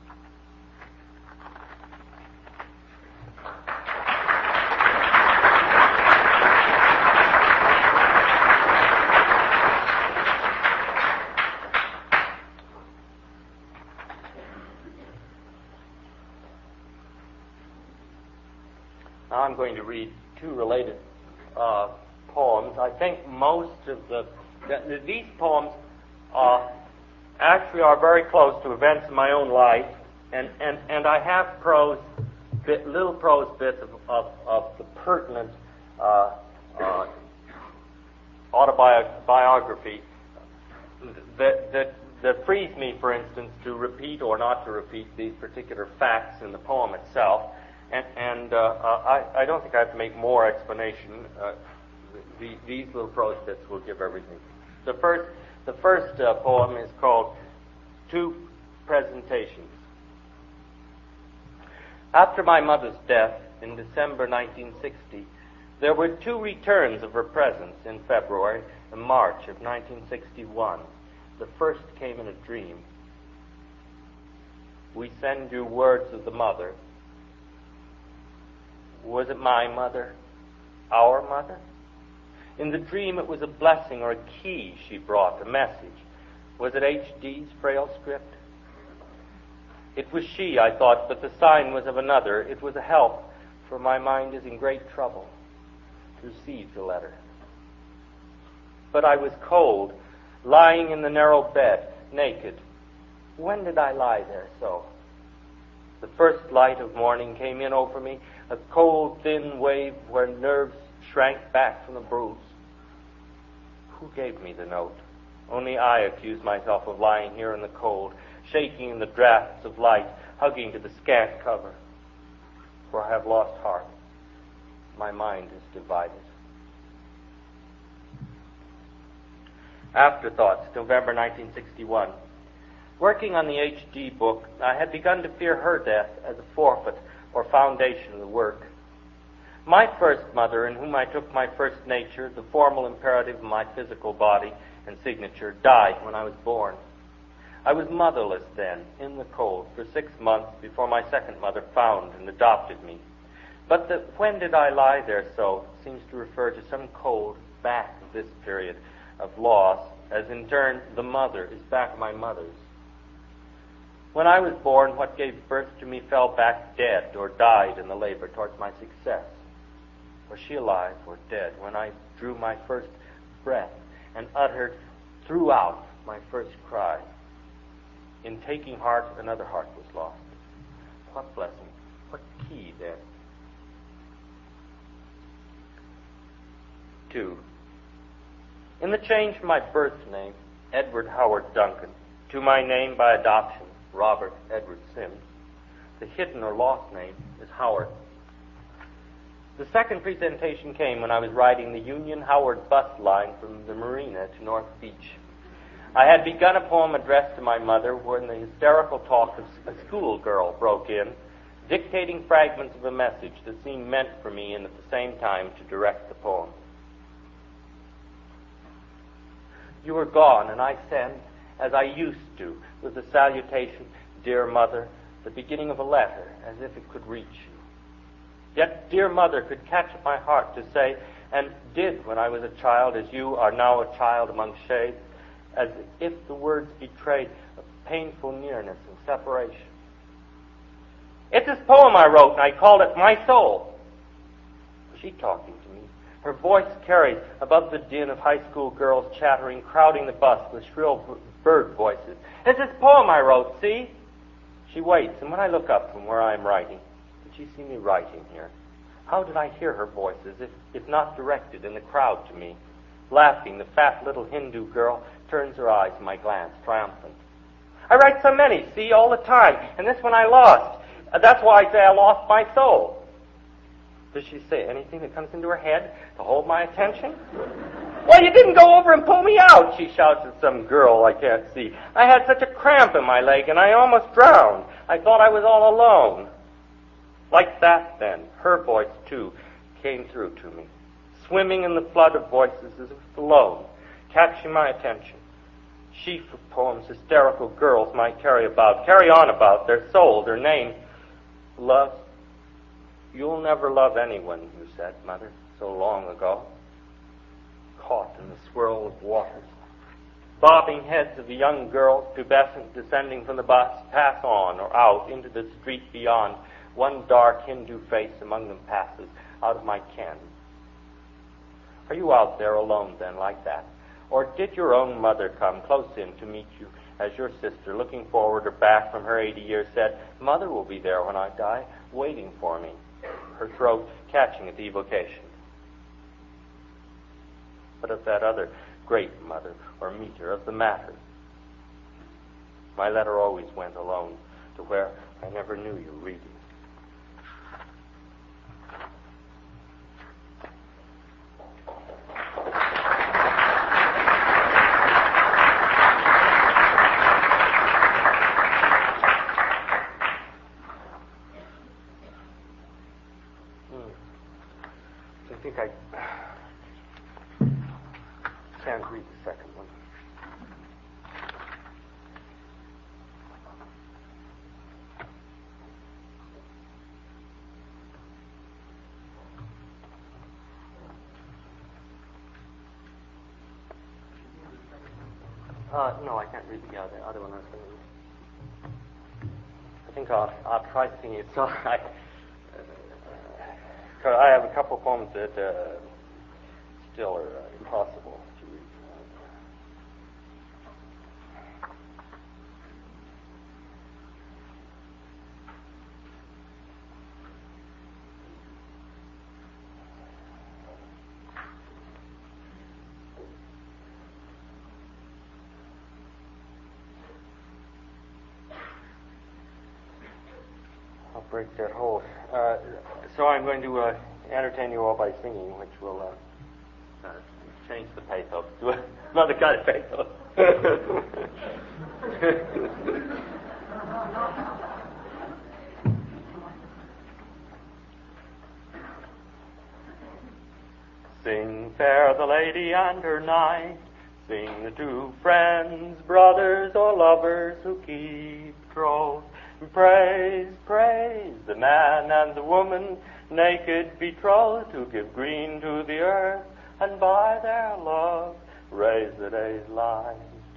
Now I'm going to read two related uh, poems. I think most of the, the these poems uh, actually are very close to events in my own life, and, and, and I have prose, bit, little prose bits of, of, of the pertinent uh, uh, autobiography that, that that frees me, for instance, to repeat or not to repeat these particular facts in the poem itself. And, and uh, uh, I, I don't think I have to make more explanation. Uh, the, these little prose bits will give everything. The first The first uh, poem is called Two Presentations. After my mother's death in December nineteen sixty, there were two returns of her presence in February and March of nineteen sixty-one. The first came in a dream. We send you words of the mother. Was it my mother? Our mother? In the dream it was a blessing or a key she brought, a message. Was it H D's frail script? It was she, I thought, but the sign was of another. It was a help, for my mind is in great trouble to receive the letter. But I was cold, lying in the narrow bed, naked. When did I lie there so? The first light of morning came in over me, a cold, thin wave where nerves shrank back from the bruise. Who gave me the note? Only I accused myself of lying here in the cold, shaking in the drafts of light, hugging to the scant cover. For I have lost heart. My mind is divided. Afterthoughts, November nineteen sixty-one. Working on the H D book, I had begun to fear her death as a forfeit or foundation of the work. My first mother, in whom I took my first nature, the formal imperative of my physical body and signature, died when I was born. I was motherless then, in the cold, for six months before my second mother found and adopted me. But the when did I lie there so seems to refer to some cold back of this period of loss, as in turn the mother is back of my mother's. When I was born, what gave birth to me fell back dead or died in the labor towards my success. Was she alive or dead when I drew my first breath and uttered throughout my first cry? In taking heart, another heart was lost. What blessing, what key then? Two. In the change from my birth name, Edward Howard Duncan, to my name by adoption, Robert Edward Sims, the hidden or lost name is Howard. The second presentation came when I was riding the Union Howard bus line from the marina to North Beach. I had begun a poem addressed to my mother when the hysterical talk of a schoolgirl broke in, dictating fragments of a message that seemed meant for me and at the same time to direct the poem. You were gone, and I sent, as I used to, with the salutation, Dear Mother, the beginning of a letter, as if it could reach you. Yet Dear Mother could catch at my heart to say, and did when I was a child, as you are now a child among shades, as if the words betrayed a painful nearness and separation. It's this poem I wrote, and I called it My Soul. Was she talking to me? Her voice carried above the din of high school girls chattering, crowding the bus with shrill bird voices. It's this poem I wrote, see? She waits, and when I look up from where I am writing, did she see me writing here? How did I hear her voices, if, if not directed in the crowd to me? Laughing, the fat little Hindu girl turns her eyes to my glance, triumphant. I write so many, see, all the time, and this one I lost. Uh, that's why I say I lost my soul. Does she say anything that comes into her head to hold my attention? Well, you didn't go over and pull me out, she shouts at some girl I can't see. I had such a cramp in my leg, and I almost drowned. I thought I was all alone. Like that, then, her voice, too, came through to me, swimming in the flood of voices as if alone, catching my attention. Sheaf of poems hysterical girls might carry about, carry on about, their soul, their name. Love, you'll never love anyone, you said, Mother, so long ago. Caught in the swirl of waters. Bobbing heads of young girls, pubescent, descending from the bus, pass on or out into the street beyond. One dark Hindu face among them passes, out of my ken. Are you out there alone then, like that? Or did your own mother come close in to meet you, as your sister, looking forward or back from her eighty years, said, Mother will be there when I die, waiting for me, her throat catching at the evocation? But of that other great mother, or meter, of the matter, my letter always went alone to where I never knew you reading. think I can't read the second one. Uh, no, I can't read the other, other one I was going to read. I think I'll, I'll try singing it. So I, uh, I have a couple poems that uh, still are uh, impossible to read. I'll break that hold. Uh, so I'm going to uh, entertain you all by singing, which will uh, uh, change the pathos to another kind of pathos. Sing fair the lady and her knight, sing the two friends, brothers or lovers who keep troth. Praise, praise the man and the woman, naked betrothed, who give green to the earth, and by their love raise the day's light.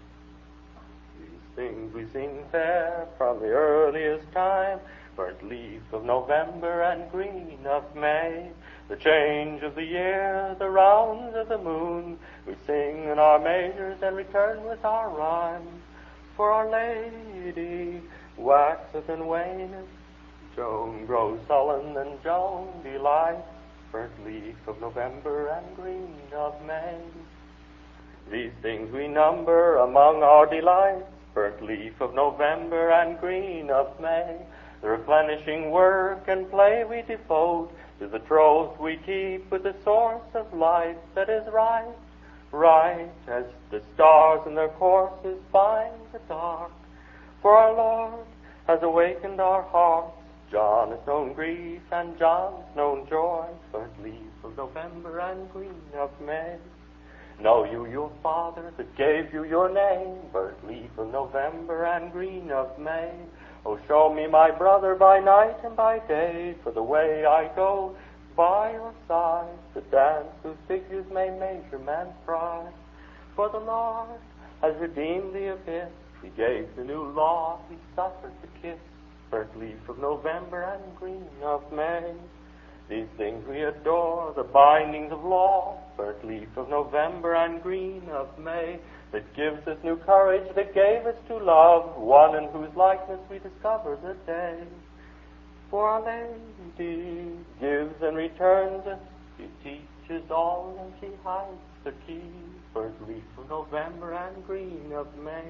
These things we sing fair from the earliest time, burnt leaf of November and green of May, the change of the year, the rounds of the moon, we sing in our measures and return with our rhymes. For Our Lady waxeth and waneth, Joan grows sullen and Joan delights, burnt leaf of November and green of May. These things we number among our delights, burnt leaf of November and green of May. The replenishing work and play we devote to the troth we keep with the source of life that is right, right as the stars in their courses bind the dark. For our Lord has awakened our hearts. John has known grief and John's known joy, burnt leaf of November and green of May. Know you your Father that gave you your name, burnt leaf of November and green of May. Oh, show me my brother by night and by day, for the way I go by your side, to dance whose figures may measure man's pride. For the Lord has redeemed the abyss, He gave the new law, He suffered the kiss, burnt leaf of November and green of May. These things we adore, the bindings of law, burnt leaf of November and green of May, that gives us new courage, that gave us to love, one in whose likeness we discover the day. For Our Lady gives and returns us, She teaches all and she hides the key, burnt leaf of November and green of May.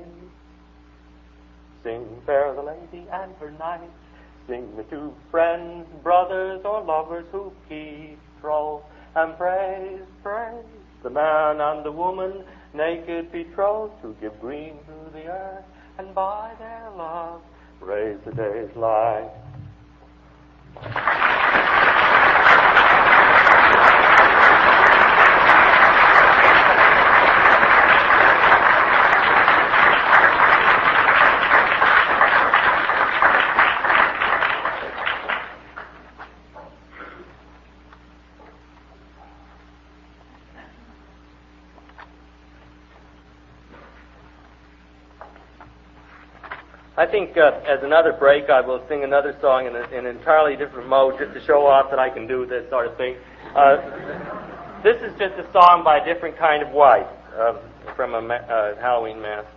Sing fair the lady and her knight, sing the two friends, brothers or lovers who keep troth, and praise, praise the man and the woman, naked betrothed, who give green to the earth, and by their love raise the day's light. I think uh, as another break, I will sing another song in, a, in an entirely different mode, just to show off that I can do this sort of thing. Uh, this is just a song by a different kind of wife uh, from a ma- uh, Halloween mask.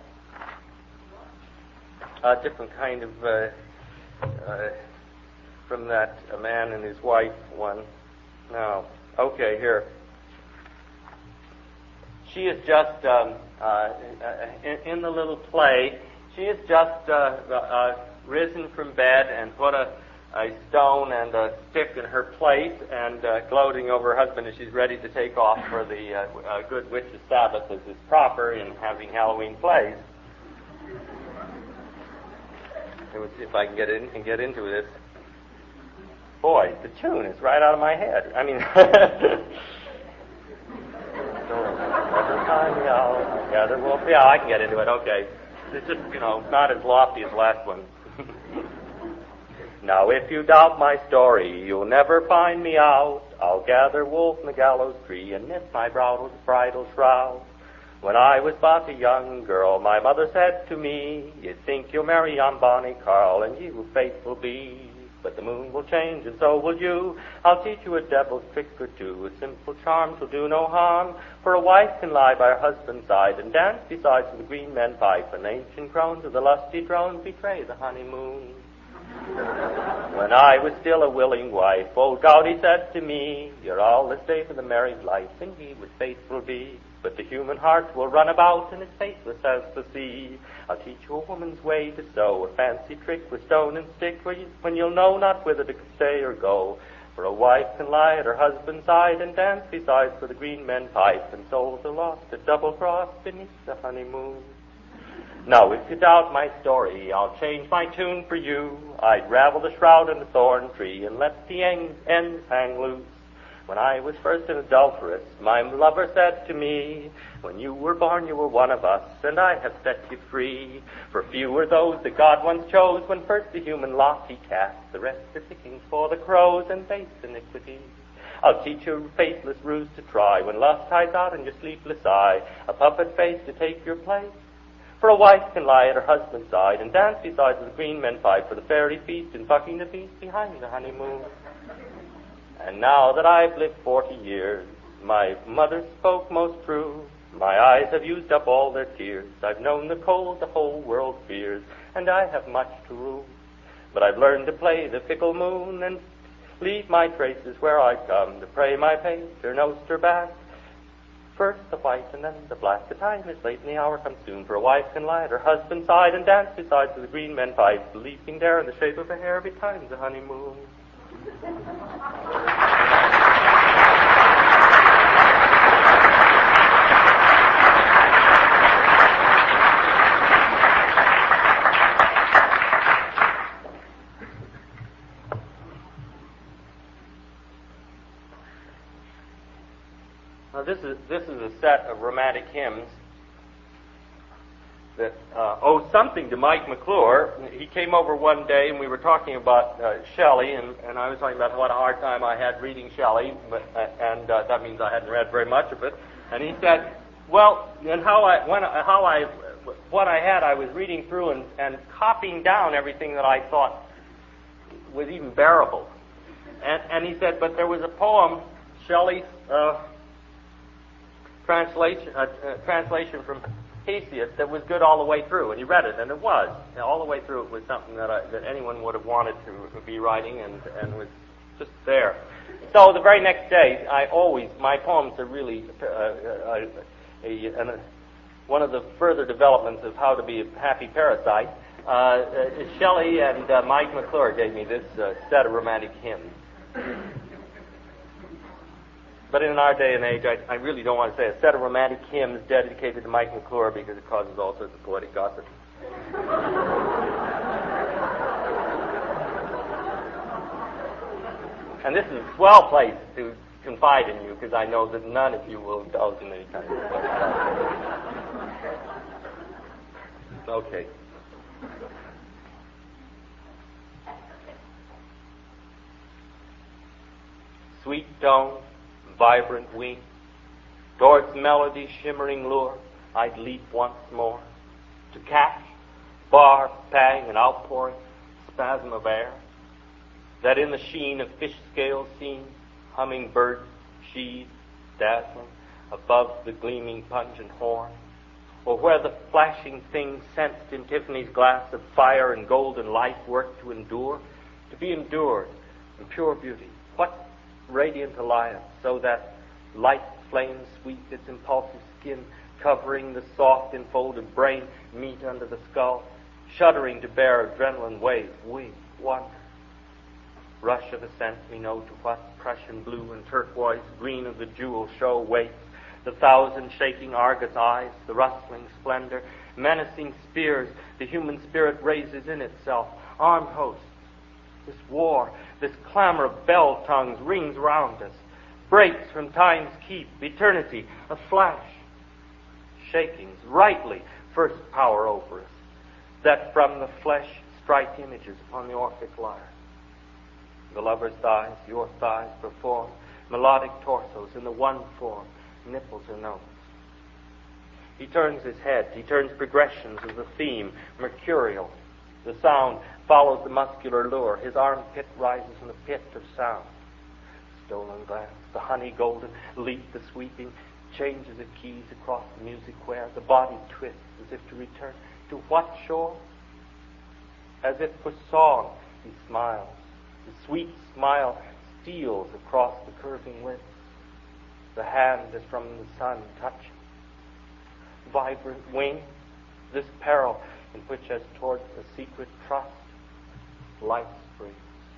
A different kind of uh, uh, from that a man and his wife one. Now, okay, here. She is just um, uh, in, in the little play. She has just uh, uh, risen from bed and put a, a stone and a stick in her plate and uh, gloating over her husband as she's ready to take off for the uh, uh, Good Witch's Sabbath, as is proper in having Halloween plays. Let me see if I can get in and get into this. boy, the tune is right out of my head. I mean, don't ever find me out. Yeah, there will be. Yeah, I can get into it. Okay. It's just, you know, not as lofty as the last one. Now, if you doubt my story, you'll never find me out. I'll gather wool from the gallows tree and knit my bridal, bridal shroud. When I was but a young girl, my mother said to me, "You think you'll marry on bonny Carl, and you will faithful be. But the moon will change, and so will you. I'll teach you a devil's trick or two. A simple charm will do no harm. For a wife can lie by her husband's side and dance beside the green men pipe. And ancient crones of the lusty drones betray the honeymoon." When I was still a willing wife, old Gowdy said to me, "You're all the stay for the married life, and he would faithful be. But the human heart will run about, and is faithless as the sea. I'll teach you a woman's way to sew, a fancy trick with stone and stick, where you, when you'll know not whither to stay or go. For a wife can lie at her husband's side and dance besides for the green men pipe, and souls are lost at double cross beneath the honeymoon." Now, if you doubt my story, I'll change my tune for you. I'd ravel the shroud in the thorn tree and let the ends hang loose. When I was first an adulteress, my lover said to me, "When you were born, you were one of us, and I have set you free. For few were those that God once chose, when first the human lot he cast. The rest are pickings for the crows and base iniquities. I'll teach you a faithless ruse to try, when lust hides out in your sleepless eye, a puppet face to take your place. For a wife can lie at her husband's side and dance beside the green men pipe for the fairy feast and bucking the beast behind the honeymoon. And now that I've lived forty years, my mother spoke most true. My eyes have used up all their tears. I've known the cold the whole world fears, and I have much to rue. But I've learned to play the fickle moon and leave my traces where I come, to pray my painter knows her back. First the white and then the black. The time is late and the hour comes soon, for a wife can lie at her husband's side and dance beside the green men pipe, leaping there in the shape of a hair betimes the honeymoon. Now this is this is a set of romantic hymns that uh, owe something to Mike McClure. He came over one day and we were talking about uh, Shelley, and, and I was talking about what a hard time I had reading Shelley, but uh, and uh, that means I hadn't read very much of it. And he said, "Well, and how I when how I what I had I was reading through and, and copying down everything that I thought was even bearable." And and he said, "But there was a poem, Shelley's uh, translation uh, uh, translation from Hesiod that was good all the way through," and he read it, and it was all the way through. It was something that I, that anyone would have wanted to be writing, and and was just there. So the very next day, I always my poems are really uh, a, a, a, one of the further developments of how to be a happy parasite. Uh, uh, Shelley and uh, Mike McClure gave me this uh, set of romantic hymns. But in our day and age, I, I really don't want to say a set of romantic hymns dedicated to Mike McClure because it causes all sorts of poetic gossip. And this is a swell place to confide in you because I know that none of you will indulge in any kind of Okay. Sweet tone, vibrant wing, towards melody's shimmering lure, I'd leap once more, to catch, bar, pang, and outpouring, spasm of air, that in the sheen of fish scales seen, hummingbird sheaths dazzling, above the gleaming pungent horn, or where the flashing thing sensed in Tiffany's glass of fire and golden light worked to endure, to be endured in pure beauty. What radiant alliance, so that light flame sweet its impulsive skin, covering the soft enfolded brain, meet under the skull, shuddering to bear adrenaline wave, we wonder. Rush of ascent we know to what Prussian blue and turquoise green of the jewel show waits, the thousand shaking Argus eyes, the rustling splendor, menacing spears the human spirit raises in itself, armed hosts, This war, this clamor of bell tongues rings round us, breaks from time's keep, eternity, a flash, shakings rightly, first power over us, that from the flesh strike images upon the Orphic lyre. The lover's thighs, your thighs perform melodic torsos in the one form, nipples or notes. He turns his head, he turns progressions of the theme, mercurial. The sound follows the muscular lure. His armpit rises in the pit of sound. Stolen glance, the honey golden leap, the sweeping, changes of keys across the music where the body twists as if to return to what shore? As if for song, he smiles. The sweet smile steals across the curving lips. The hand as from the sun touching. Vibrant wing, this peril in which as towards a secret trust, life springs.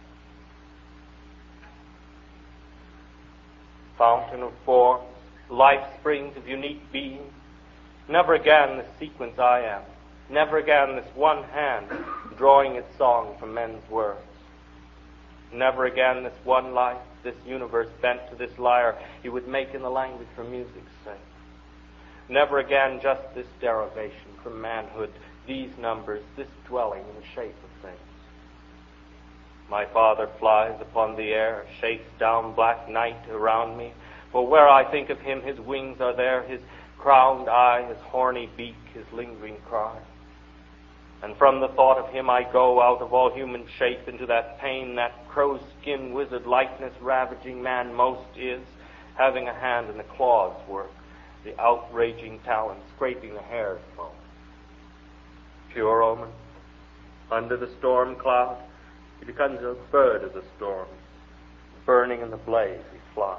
Fountain of forms, life springs of unique being. Never again this sequence I am. Never again this one hand drawing its song from men's words. Never again this one life, this universe bent to this lyre he would make in the language for music's sake. Never again just this derivation from manhood, these numbers, this dwelling in the shape of things. My Father flies upon the air, shakes down black night around me, for where I think of him, his wings are there, his crowned eye, his horny beak, his lingering cry. And from the thought of him I go out of all human shape into that pain, that crow's skin wizard likeness ravaging man most is, having a hand in the claw's work, the outraging talon scraping the hair's bone. Pure omen, under the storm cloud, he becomes a bird of the storm, burning in the blaze he flies.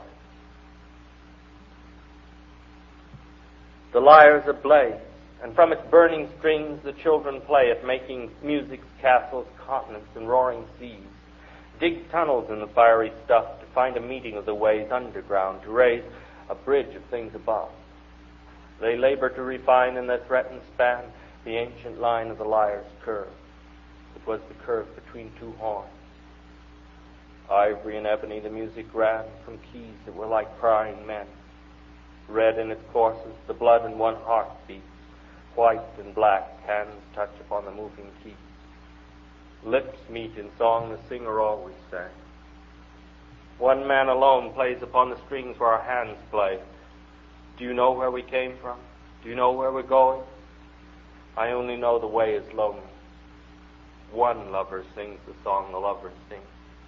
The lyre's ablaze, and from its burning strings the children play at making music's castles, continents, and roaring seas, dig tunnels in the fiery stuff to find a meeting of the ways underground, to raise a bridge of things above. They labor to refine in their threatened span the ancient line of the lyre's curve. It was the curve between two horns. Ivory and ebony the music ran from keys that were like crying men. Red in its courses, the blood in one heart beats. White and black, hands touch upon the moving keys. Lips meet in song the singer always sang. One man alone plays upon the strings where our hands play. Do you know where we came from? Do you know where we're going? I only know the way is lonely. One lover sings the song the lover sings.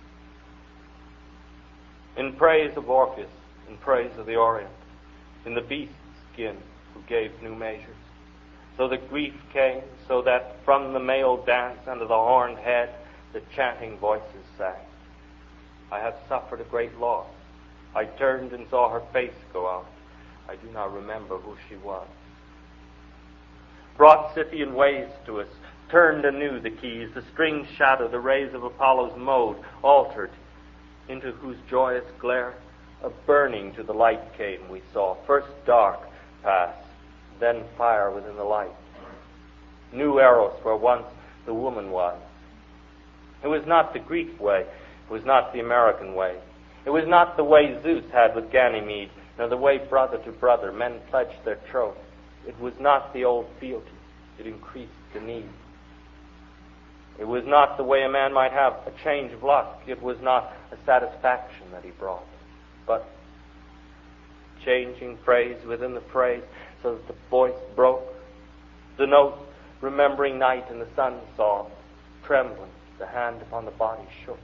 In praise of Orpheus, in praise of the Orient, in the beast's skin who gave new measures. So that grief came, so that from the male dance under the horned head the chanting voices sang. I have suffered a great loss. I turned and saw her face go out. I do not remember who she was. Brought Scythian ways to us, turned anew the keys, the strings shadow, the rays of Apollo's mode, altered, into whose joyous glare a burning to the light came we saw. First dark pass, then fire within the light. New Eros where once the woman was. It was not the Greek way, it was not the American way. It was not the way Zeus had with Ganymede, nor the way brother to brother men pledged their troth. It was not the old fealty, it increased the need. It was not the way a man might have a change of luck, it was not a satisfaction that he brought, but changing phrase within the phrase, so that the voice broke, the note remembering night and the sun saw, trembling, the hand upon the body shook.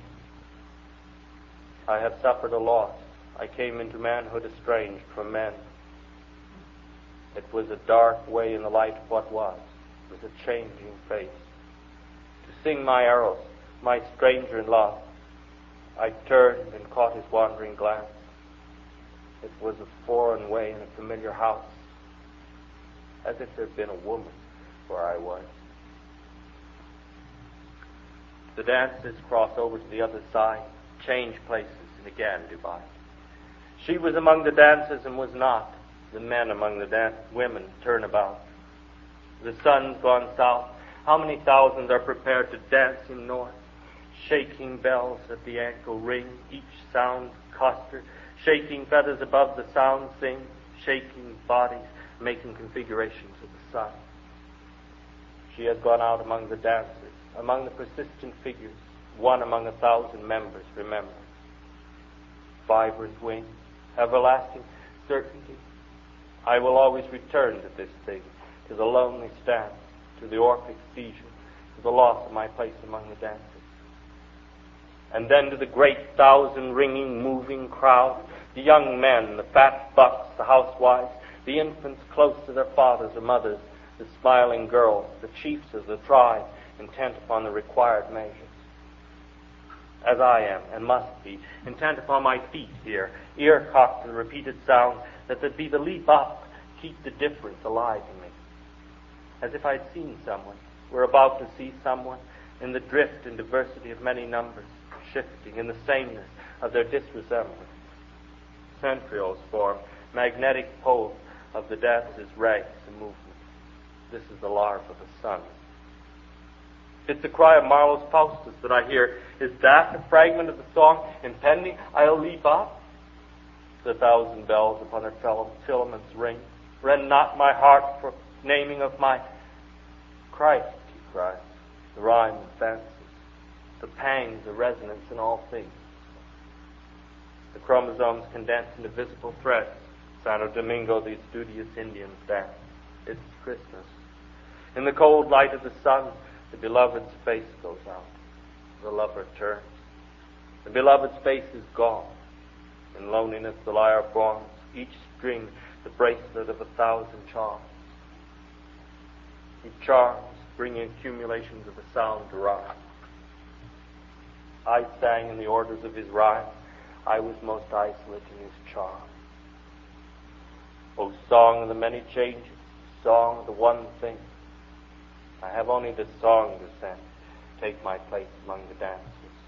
I have suffered a loss. I came into manhood estranged from men. It was a dark way in the light of what was. It was a changing face. To sing my Eros, my stranger in love, I turned and caught his wandering glance. It was a foreign way in a familiar house, as if there had been a woman where I was. The dancers cross over to the other side, change places, and again divide. She was among the dancers and was not. The men among the dan- women turn about. The sun's gone south. How many thousands are prepared to dance him north? Shaking bells at the ankle ring, each sound cluster. Shaking feathers above the sound sing, shaking bodies, making configurations of the sun. She has gone out among the dancers, among the persistent figures, one among a thousand members, remember. Vibrant wing, everlasting certainty. I will always return to this thing, to the lonely stand, to the Orphic seizure, to the loss of my place among the dancers. And then to the great thousand ringing, moving crowd, the young men, the fat bucks, the housewives, the infants close to their fathers or mothers, the smiling girls, the chiefs of the tribe, intent upon the required measures. As I am, and must be, intent upon my feet here, ear cocked to the repeated sound, that there be the leap up, keep the difference alive in me. As if I had seen someone, were about to see someone, in the drift and diversity of many numbers, shifting in the sameness of their disresemblance. Centrioles form, magnetic poles of the dancer's rags and movement. This is the larva of the sun. It's the cry of Marlow's Faustus that I hear. Is that a fragment of the song impending? I'll leap up. The thousand bells upon her filaments ring. Rend not my heart for naming of my Christ, he cries. The rhyme advances. The pangs, the resonance in all things. The chromosomes condense into visible threads. Santo Domingo, the studious Indians dance. It's Christmas. In the cold light of the sun, the beloved's face goes out. The lover turns. The beloved's face is gone. In loneliness the lyre forms, each string the bracelet of a thousand charms. He charms, bringing accumulations of the sound to rhyme. I sang in the orders of his rhyme. I was most isolate in his charm. O song of the many changes, song of the one thing. I have only this song to send. Take my place among the dancers.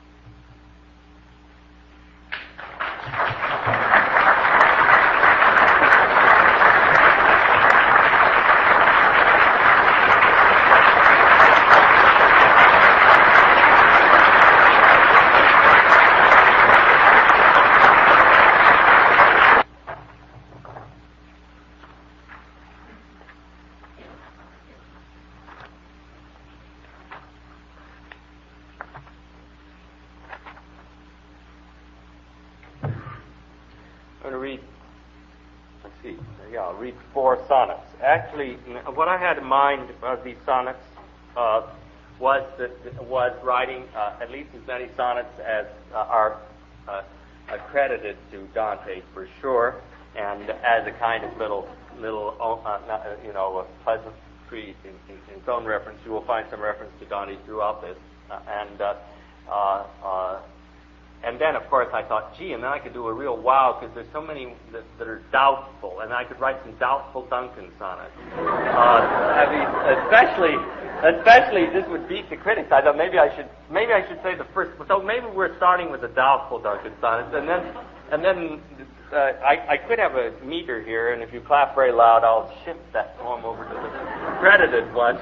Four sonnets. Actually, what I had in mind of these sonnets uh, was that was writing uh, at least as many sonnets as uh, are uh, accredited to Dante for sure, and as a kind of little little uh, not, uh, you know pleasantry in, in, in its own reference. You will find some reference to Dante throughout this, uh, and. Uh, uh, uh, And then, of course, I thought, gee, and then I could do a real wow, because there's so many that, that are doubtful, and I could write some doubtful Duncan sonnets. Uh, I mean, especially, especially this would beat the critics. I thought maybe I should, maybe I should say the first. So maybe we're starting with the doubtful Duncan sonnets, and then, and then uh, I, I could have a meter here, and if you clap very loud, I'll shift that poem over to the credited one.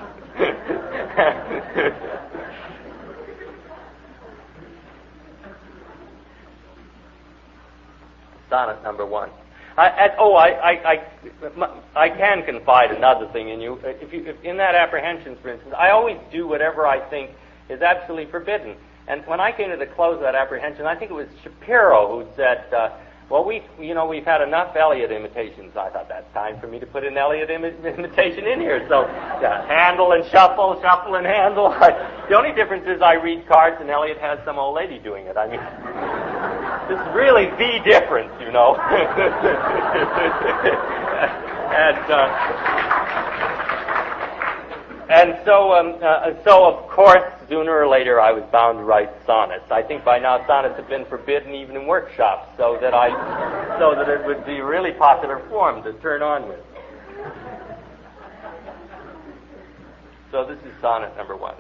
Sonnet number one. I, at, oh, I, I, I, I can confide another thing in you. If you, if in that apprehensions, for instance, I always do whatever I think is absolutely forbidden. And when I came to the close of that apprehension, I think it was Shapiro who said, uh, "Well, we, you know, we've had enough Eliot imitations." I thought that's time for me to put an Eliot Im- imitation in here. So, uh, handle and shuffle, shuffle and handle. I, the only difference is I read cards and Eliot has some old lady doing it. I mean. This is really the difference, you know. and uh, and so um, uh, so of course, sooner or later, I was bound to write sonnets. I think by now sonnets have been forbidden even in workshops, so that I so that it would be a really popular form to turn on with. So this is sonnet number one.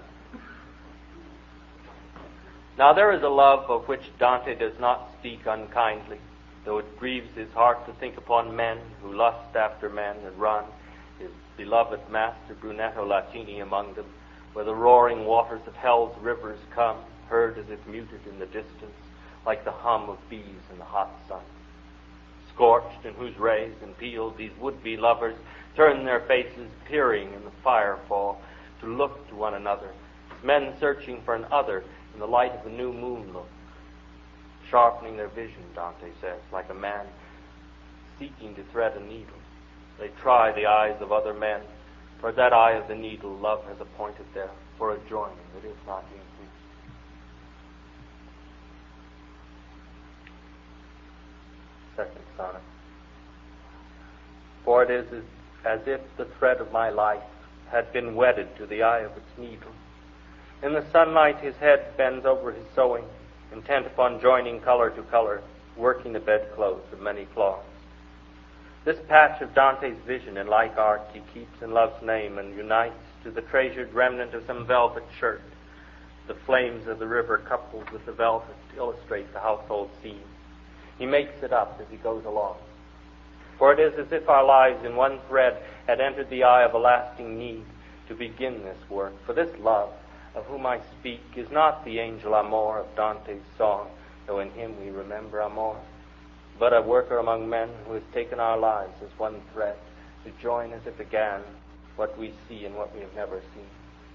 Now there is a love of which Dante does not speak unkindly, though it grieves his heart to think upon men who lust after men and run, his beloved master Brunetto Latini among them, where the roaring waters of hell's rivers come, heard as if muted in the distance, like the hum of bees in the hot sun. Scorched in whose rays and peels these would-be lovers turn their faces, peering in the firefall, to look to one another, as men searching for an other in the light of the new moon look. Sharpening their vision, Dante says, like a man seeking to thread a needle. They try the eyes of other men. Toward that eye of the needle, love has appointed there for a joining that is not easy. Second sonnet. For it is as if the thread of my life had been wedded to the eye of its needle. In the sunlight his head bends over his sewing, intent upon joining color to color, working the bedclothes of many cloths. This patch of Dante's vision in like art he keeps in love's name and unites to the treasured remnant of some velvet shirt. The flames of the river coupled with the velvet to illustrate the household scene. He makes it up as he goes along. For it is as if our lives in one thread had entered the eye of a lasting need to begin this work. For this love, of whom I speak, is not the angel Amor of Dante's song, though in him we remember Amor, but a worker among men who has taken our lives as one thread to join as it began what we see and what we have never seen.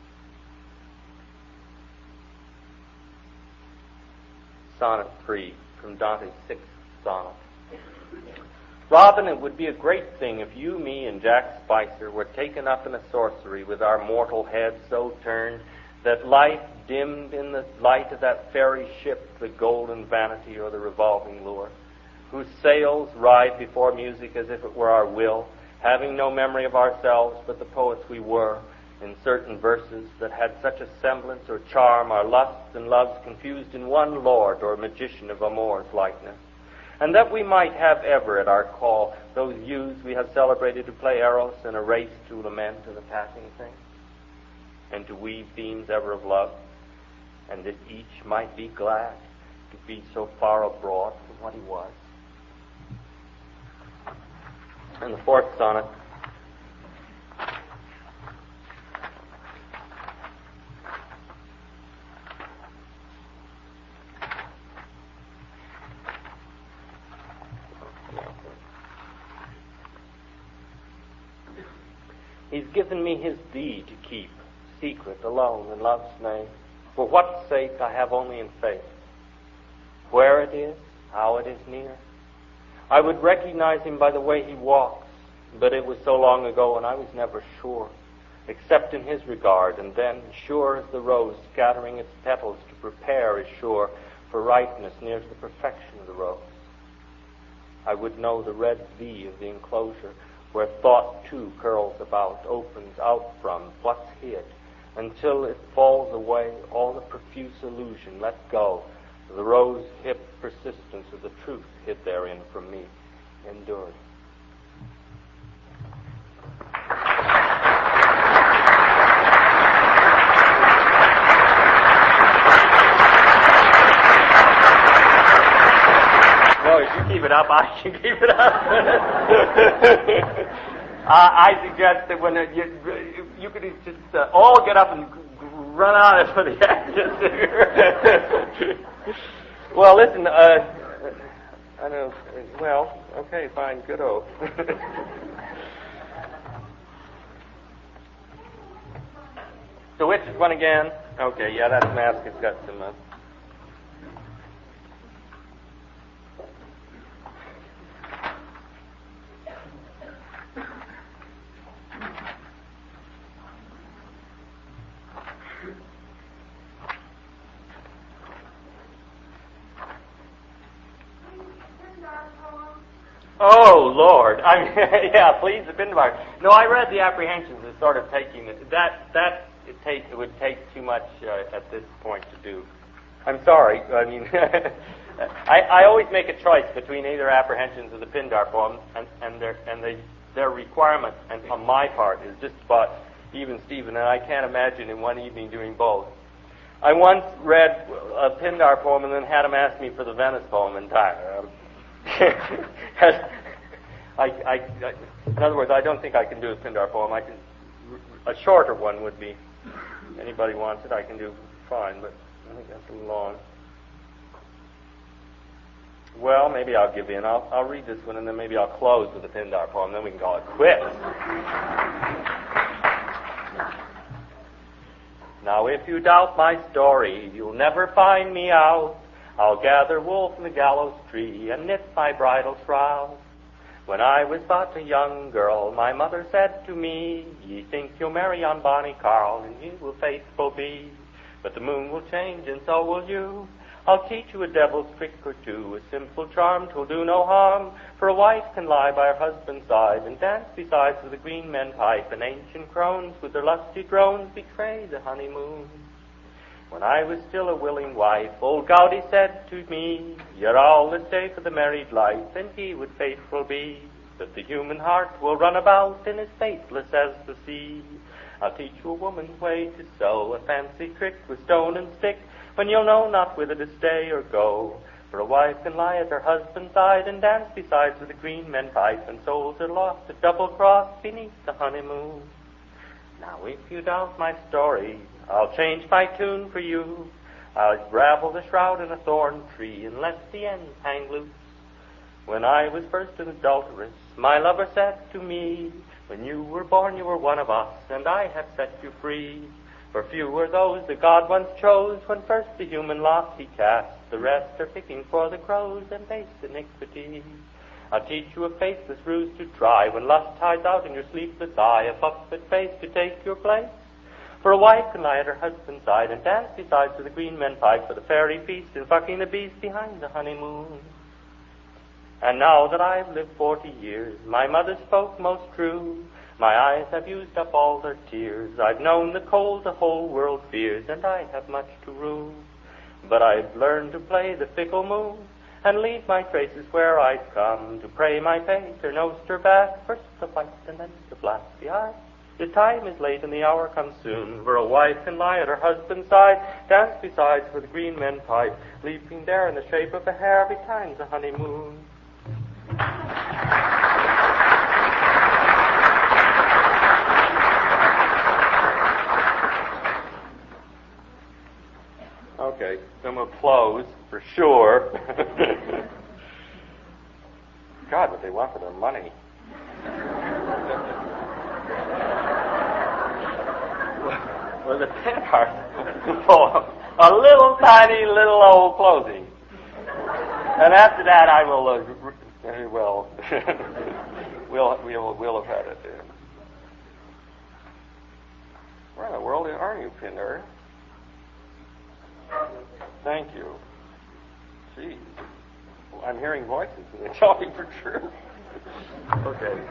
Sonnet three, from Dante's sixth sonnet. Robin, it would be a great thing if you, me, and Jack Spicer were taken up in a sorcery with our mortal heads so turned that life dimmed in the light of that fairy ship, the golden vanity or the revolving lure, whose sails ride before music as if it were our will, having no memory of ourselves but the poets we were, in certain verses that had such a semblance or charm, our lusts and loves confused in one lord or magician of Amor's likeness. And that we might have ever at our call those youths we have celebrated to play Eros and a race to lament of the passing thing, and to weave themes ever of love, and that each might be glad to be so far abroad from what he was. And the fourth sonnet. He's given me his thee to keep, secret, alone, in love's name, for what sake I have only in faith. Where it is, how it is near. I would recognize him by the way he walks, but it was so long ago and I was never sure, except in his regard, and then, sure as the rose scattering its petals to prepare is sure for ripeness near to the perfection of the rose. I would know the red V of the enclosure, where thought too curls about, opens out from, what's hid, until it falls away, all the profuse illusion let go, the rose-hip persistence of the truth hid therein from me, endured. No, if you keep it up, I can keep it up. uh, I suggest that when uh, you, you could just uh, all get up and run out for the action. Well, listen, uh, I know, well, okay, fine, good-o. So which one again? Okay, yeah, that mask has got some... Uh, Oh, Lord. I mean, yeah, please, the Pindar. No, I read the apprehensions as sort of taking it. That, that it, take, it would take too much uh, at this point to do. I'm sorry. I mean, I, I always make a choice between either apprehensions or the Pindar poem, and, and, their, and they, their requirement, and on my part, is just about even Stephen, and I can't imagine in one evening doing both. I once read a Pindar poem and then had him ask me for the Venice poem entire. Um, I, I, I, in other words, I don't think I can do a Pindar poem. I can, a shorter one would be. Anybody wants it, I can do fine. But I think that's a little long. Well, maybe I'll give in. I'll, I'll read this one, and then maybe I'll close with a Pindar poem. Then we can call it quits. Now, if you doubt my story, you'll never find me out. I'll gather wool from the gallows tree and knit my bridal shroud. When I was but a young girl, my mother said to me, "Ye think you'll marry on bonny Carl, and ye will faithful be. But the moon will change, and so will you. I'll teach you a devil's trick or two, a simple charm 'twill do no harm. For a wife can lie by her husband's side and dance besides with the green men pipe, and ancient crones with their lusty drones betray the honeymoon." When I was still a willing wife, old Gaudy said to me, "You're all the stay for the married life, and ye would faithful be. But the human heart will run about and is faithless as the sea. I'll teach you a woman's way to sew, a fancy trick with stone and stick, when you'll know not whither to stay or go. For a wife can lie at her husband's side and dance besides with the green men pipe, and souls are lost at double cross beneath the honeymoon. Now if you doubt my story, I'll change my tune for you. I'll ravel the shroud in a thorn tree and let the ends hang loose. When I was first an adulteress, my lover said to me, "When you were born you were one of us, and I have set you free. For few were those that God once chose, when first the human lot he cast. The rest are picking for the crows and base iniquity. I'll teach you a faithless ruse to try, when lust hides out in your sleepless eye, a puppet face to take your place. For a wife can lie at her husband's side and dance besides with the green men pipe, for the fairy feast and fucking the beast behind the honeymoon. And now that I've lived forty years, my mother spoke most true. My eyes have used up all their tears. I've known the cold the whole world fears, and I have much to rue. But I've learned to play the fickle moon, and leave my traces where I'd come, to pray my fate or no stir back, first the white and then the black behind. The time is late and the hour comes soon, where a wife can lie at her husband's side, dance besides where the green men pipe, leaping there in the shape of a hare betimes the honeymoon." Okay, then we'll close for sure. God, what they want for their money. Well, the Pindar poem, a little tiny little old closing. And after that I will, uh, very well, we'll, we'll, we'll have had it. Where in the world are you, Pindar? Thank you. Jeez. Well, I'm hearing voices, and they're talking for true. Okay.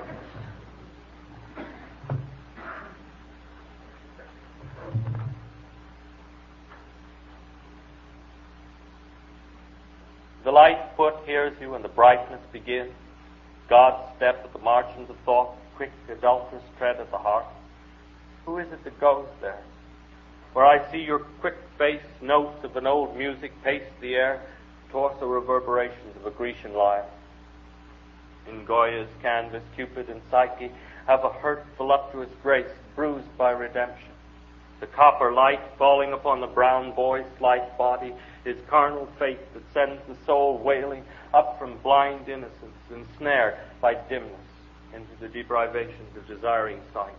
The light foot hears you, and the brightness begins. God's step at the margins of thought, quick adulterous tread at the heart. Who is it that goes there? Where I see your quick face, notes of an old music pace the air, torso reverberations of a Grecian lyre. In Goya's canvas, Cupid and Psyche have a hurt, voluptuous grace, bruised by redemption. The copper light falling upon the brown boy's slight body is carnal faith that sends the soul wailing up from blind innocence, ensnared by dimness into the deprivations of desiring sight.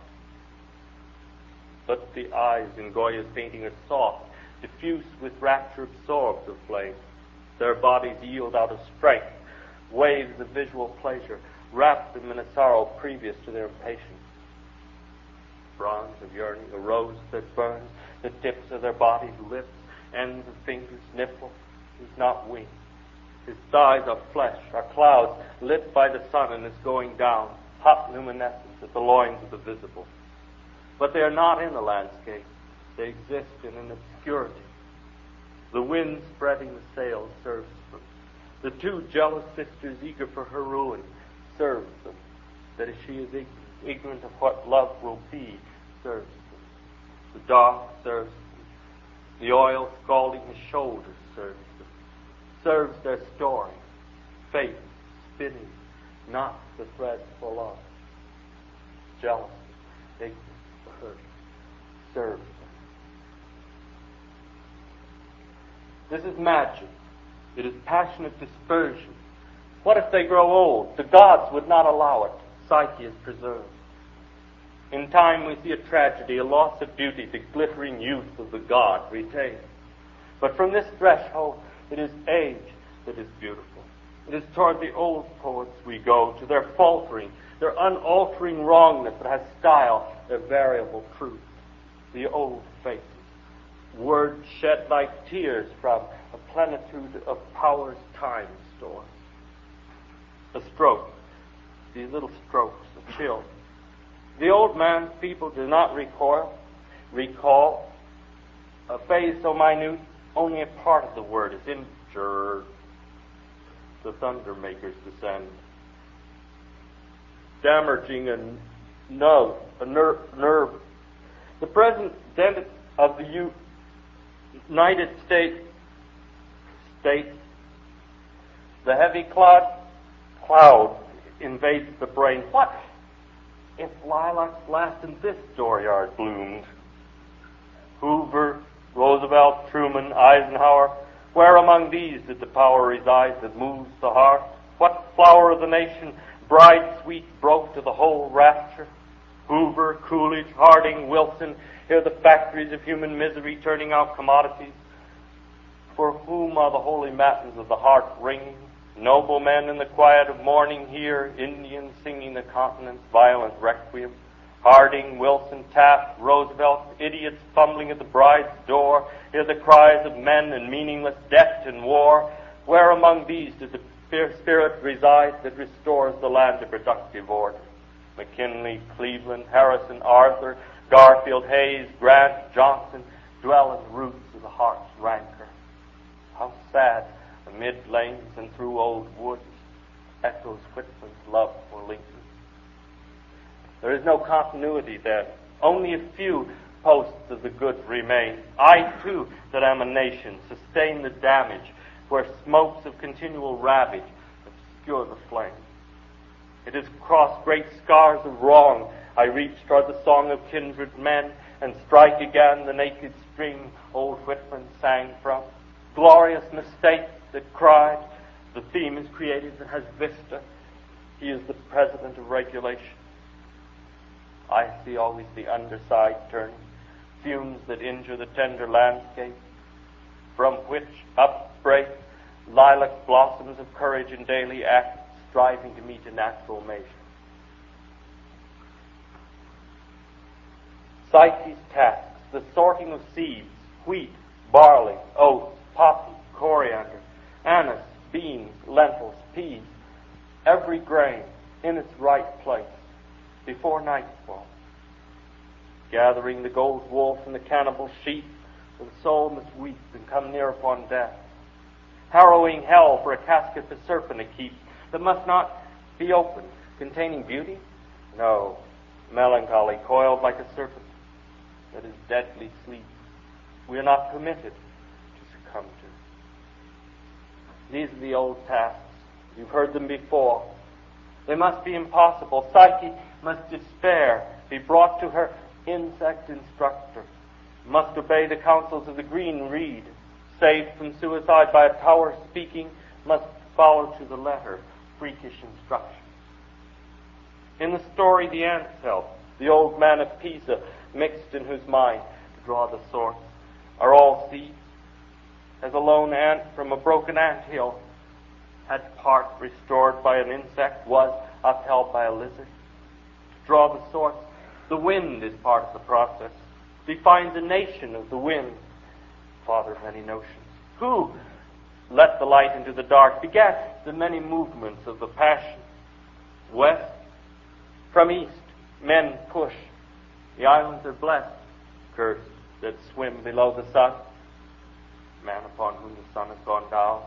But the eyes in Goya's painting are soft, diffuse with rapture absorbed of flame. Their bodies yield out of strength, waves of visual pleasure, wrap them in a sorrow previous to their impatience. Bronze of yearning, a rose that burns, the tips of their bodies, lips, ends of fingers, nipples. He's not winged. His thighs are flesh, are clouds lit by the sun and is going down, hot luminescence at the loins of the visible. But they are not in the landscape. They exist in an obscurity. The wind spreading the sails serves them. The two jealous sisters eager for her ruin serves them. That is, she is ignorant, ignorant of what love will be, serves them. The dark serves them. The oil scalding his shoulders serves them. Serves their story. Fate spinning, not the thread for love. Jealousy, ignorance, hurt, serves them. This is magic. It is passionate dispersion. What if they grow old? The gods would not allow it. Psyche is preserved. In time we see a tragedy, a loss of beauty, the glittering youth of the god retained. But from this threshold, it is age that is beautiful. It is toward the old poets we go, to their faltering, their unaltering wrongness that has style, their variable truth. The old faces, words shed like tears from a plenitude of power's time store. A stroke, these little strokes, a chill. The old man's people do not recoil, recall a phase so minute, only a part of the word is injured. The thunder makers descend, damaging a nerve, a ner- nerve. The president of the United States states, the heavy cloud, cloud invades the brain. What if lilacs last in this dooryard bloomed? Hoover, Roosevelt, Truman, Eisenhower, where among these did the power reside that moves the heart? What flower of the nation, bride sweet, broke to the whole rapture? Hoover, Coolidge, Harding, Wilson, here the factories of human misery turning out commodities. For whom are the holy matins of the heart ringing? Noble men in the quiet of morning here, Indians singing the continent's violent requiem. Harding, Wilson, Taft, Roosevelt, idiots fumbling at the bride's door, hear the cries of men in meaningless death and war. Where among these does the spirit reside that restores the land to productive order? McKinley, Cleveland, Harrison, Arthur, Garfield, Hayes, Grant, Johnson dwell in the roots of the heart's rancor. How sad, amid lanes and through old woods, echoes Whitman's love for Lincoln. There is no continuity there. Only a few posts of the good remain. I, too, that am a nation, sustain the damage where smokes of continual ravage obscure the flame. It is across great scars of wrong I reach toward the song of kindred men and strike again the naked string old Whitman sang from. Glorious mistake that cried, the theme is creative and has vista. He is the president of regulation. I see always the underside turning, fumes that injure the tender landscape, from which upbreak lilac blossoms of courage and daily act, striving to meet a natural measure. Psyche's tasks, the sorting of seeds, wheat, barley, oats, poppy, coriander, anise, beans, lentils, peas, every grain in its right place, before nightfall. Gathering the gold wolf and the cannibal sheep, for the soul must weep and come near upon death. Harrowing hell for a casket the serpent to keep, that must not be opened, containing beauty? No, melancholy, coiled like a serpent, that is deadly sleep. We are not permitted to succumb to. These are the old tasks. You've heard them before. They must be impossible. Psyche must despair, be brought to her insect instructor, must obey the counsels of the green reed, saved from suicide by a tower speaking, must follow to the letter freakish instruction. In the story, the ants help. The old man of Pisa, mixed in whose mind to draw the sorts, are all seeds. As a lone ant from a broken anthill had part restored by an insect, was upheld by a lizard. To draw the sorts, the wind is part of the process. Defines a nation of the wind, father of many notions. Who let the light into the dark, begat the many movements of the passion. West, from east, men push. The islands are blessed, cursed, that swim below the sun. Man upon whom the sun has gone down.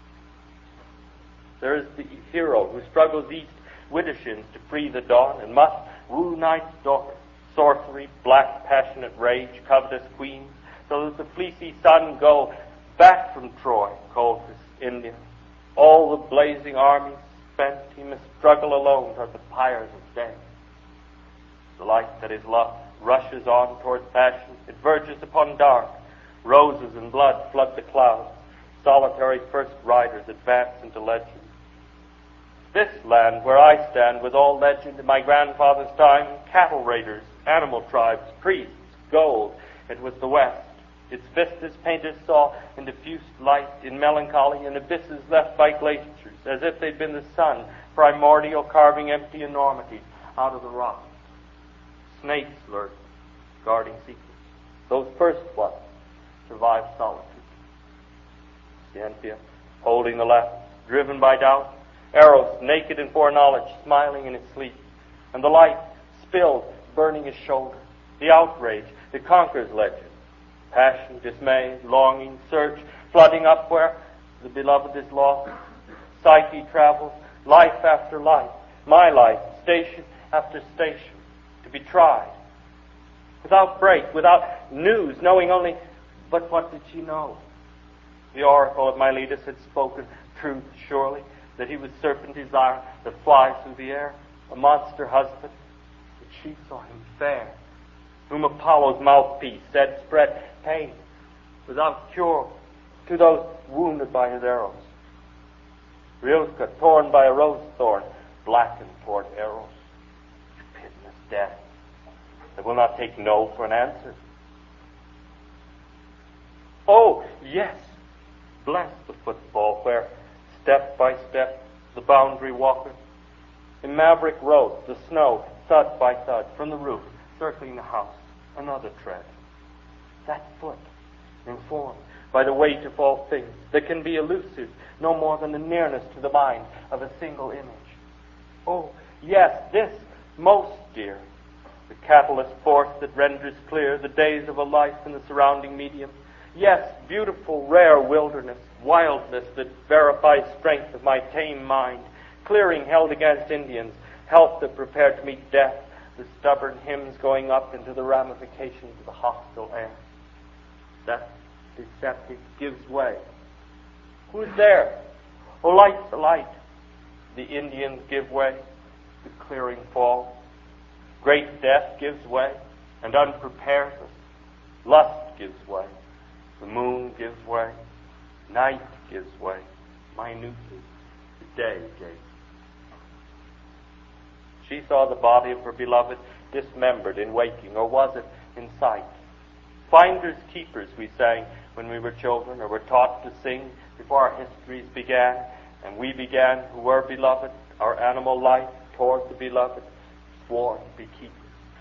There is the hero who struggles east, widdershins to free the dawn, and must woo night's daughter. Sorcery, black passionate rage, covetous queens, so that the fleecy sun go back from Troy, cold as India. All the blazing armies spent, he must struggle alone toward the pyres of day. The light that is love rushes on towards passion. It verges upon dark. Roses and blood flood the clouds. solitary first riders advance into legend. This land where I stand with all legend in my grandfather's time, cattle raiders, animal tribes, priests, gold, it was the West. Its vistas painters saw in diffused light, in melancholy, and abysses left by glaciers, as if they'd been the sun, primordial carving empty enormities out of the rock. Snakes lurked, guarding secrets. Those first ones survived solitude. Scientia, holding the left, driven by doubt. Eros, naked in foreknowledge, smiling in his sleep. And the light spilled, burning his shoulder. The outrage, the conqueror's legend. Passion, dismay, longing, search, flooding up where the beloved is lost. Psyche travels, life after life. My life, station after station, to be tried. Without break, without news, knowing only, but what did she know? The oracle of Miletus had spoken truth, surely, that he was serpent desire that flies through the air, a monster husband. But she saw him fair, whom Apollo's mouthpiece said spread pain without cure to those wounded by his arrows. Rilke, torn by a rose thorn, blackened toward Eros. Pitiless death that will not take no for an answer. Oh, yes, bless the footfall where, step by step, the boundary walketh. In maverick road, the snow, thud by thud, from the roof, circling the house, another tread. That foot, informed by the weight of all things, that can be elusive no more than the nearness to the mind of a single image. Oh, yes, this most dear, the catalyst force that renders clear the days of a life in the surrounding medium. Yes, beautiful, rare wilderness, wildness that verifies strength of my tame mind, clearing held against Indians, health that prepared to meet death, the stubborn hymns going up into the ramifications of the hostile air. That deceptive gives way. Who's there? Oh, light's the light. The Indians give way. The clearing falls. Great death gives way and unprepares us. Lust gives way. The moon gives way. Night gives way. Minutely, the day gave. She saw the body of her beloved dismembered in waking, or was it in sight? Finders keepers, we sang when we were children, or were taught to sing before our histories began, and we began who were beloved, our animal life toward the beloved, swore to be keepers.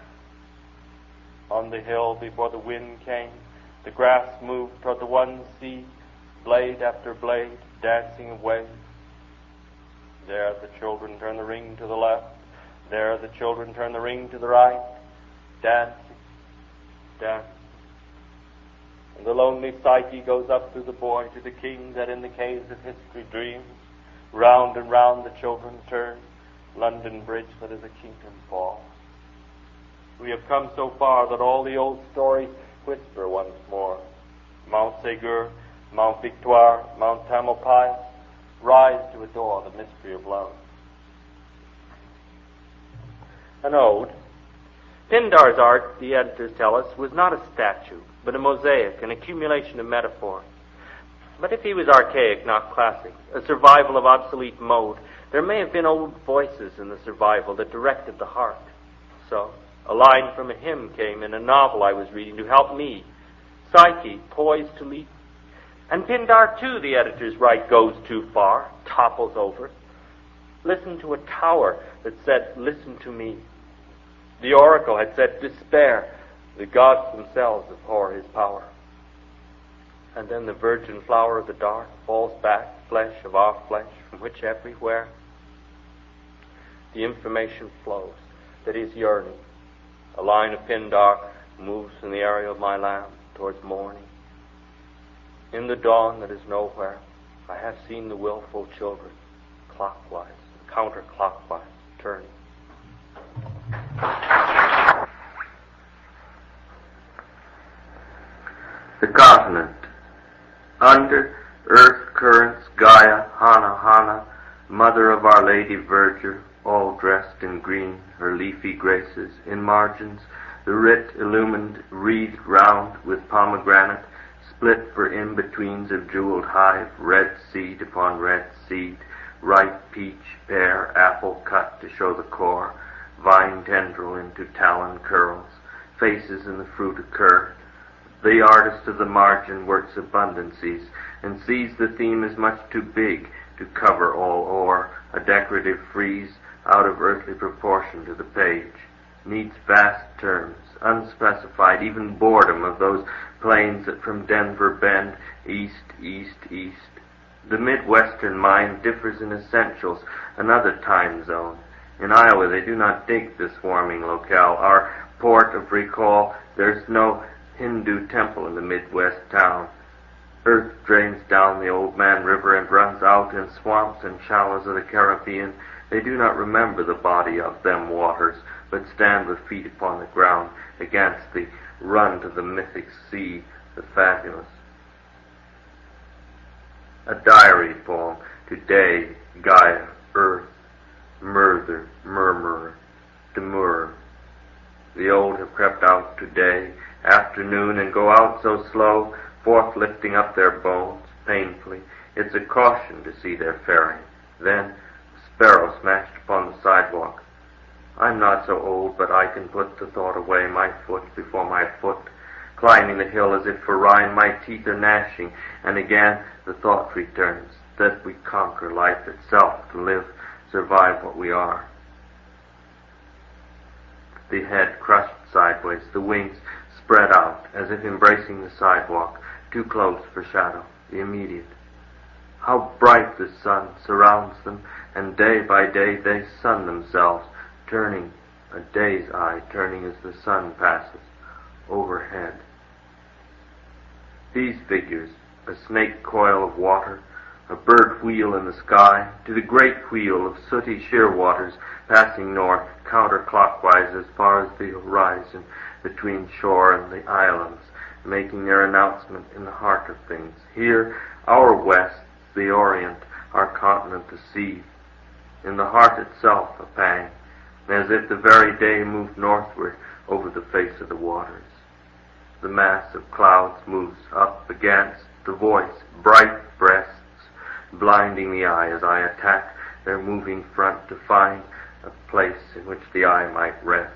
On the hill before the wind came, the grass moved toward the one sea, blade after blade, dancing away. There the children turn the ring to the left. There the children turn the ring to the right. Dancing, dancing. And the lonely Psyche goes up through the boy to the king that in the caves of history dreams. Round and round the children turn. London Bridge that is a kingdom falls. We have come so far that all the old stories whisper once more. Mount Segur, Mount Victoire, Mount Tamalpais rise to adore the mystery of love. An ode. Pindar's art, the editors tell us, was not a statue, but a mosaic, an accumulation of metaphor. But if he was archaic, not classic, a survival of obsolete mode, there may have been old voices in the survival that directed the heart. So, a line from a hymn came in a novel I was reading to help me. Psyche, poised to leap. And Pindar, too, the editors write, goes too far, topples over. Listen to a tower that said, listen to me. The oracle had said, despair. The gods themselves abhor his power. And then the virgin flower of the dark falls back, flesh of our flesh, from which everywhere the information flows that is yearning. A line of Pindar moves from the area of my lamp towards morning. In the dawn that is nowhere, I have seen the willful children, clockwise, counterclockwise, turning. The continent. Under earth currents, Gaia, Hana, Hana, mother of Our Lady Verdure, all dressed in green, her leafy graces, in margins, the writ illumined, wreathed round with pomegranate, split for in-betweens of jeweled hive, red seed upon red seed, ripe peach, pear, apple cut to show the core, vine tendril into talon curls, faces in the fruit occur. The artist of the margin works abundancies, and sees the theme is much too big to cover all o'er, a decorative frieze out of earthly proportion to the page, needs vast terms, unspecified, even boredom of those plains that from Denver bend east, east, east. The Midwestern mind differs in essentials, another time zone. In Iowa they do not dig the swarming locale. Our port of recall, there's no Hindu temple in the Midwest town. Earth drains down the Old Man River and runs out in swamps and shallows of the Caribbean. They do not remember the body of them waters, but stand with feet upon the ground against the run to the mythic sea, the fabulous. A diary poem, today, Gaia, Earth, murder, murmurer, demurrer. The old have crept out today, afternoon, and go out so slow, forth lifting up their bones, painfully. It's a caution to see their faring. Then, a sparrow smashed upon the sidewalk. I'm not so old, but I can put the thought away, my foot before my foot, climbing the hill as if for Rhine, my teeth are gnashing, and again the thought returns, that we conquer life itself, to live, survive what we are. The head crushed sideways, the wings spread out, as if embracing the sidewalk, too close for shadow, the immediate. How bright the sun surrounds them, and day by day they sun themselves, turning, a day's eye turning as the sun passes, overhead. These figures, a snake coil of water, a bird wheel in the sky, to the great wheel of sooty shearwaters passing north, counterclockwise as far as the horizon between shore and the islands, making their announcement in the heart of things. Here, our west, the orient, our continent, the sea. In the heart itself, a pang, as if the very day moved northward over the face of the waters. The mass of clouds moves up against the voice, bright breasts, blinding the eye as I attack their moving front to find a place in which the eye might rest.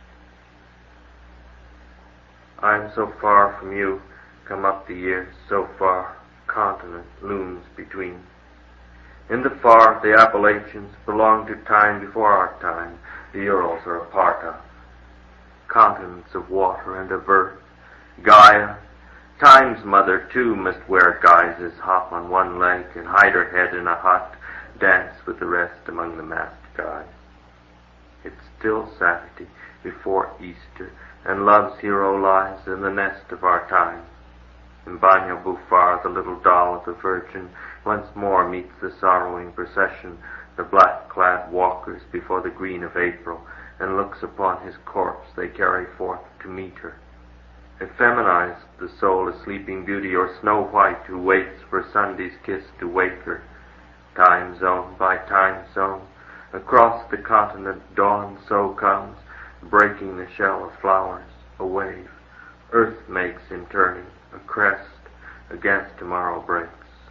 I am so far from you, come up the years, so far, continent looms between. In the far, the Appalachians belong to time before our time, the Urals are a part of. Continents of water and of earth, Gaia, time's mother too must wear guises, hop on one leg and hide her head in a hut, dance with the rest among the masked guys. It's still Saturday before Easter, and love's hero lies in the nest of our time. In Banya Bufar, the little doll of the Virgin once more meets the sorrowing procession, the black-clad walkers before the green of April, and looks upon his corpse they carry forth to meet her. Effeminized, the soul is Sleeping Beauty or Snow White who waits for Sunday's kiss to wake her. Time zone by time zone, across the continent dawn so comes, breaking the shell of flowers, a wave, earth makes in turning, a crest against tomorrow breaks.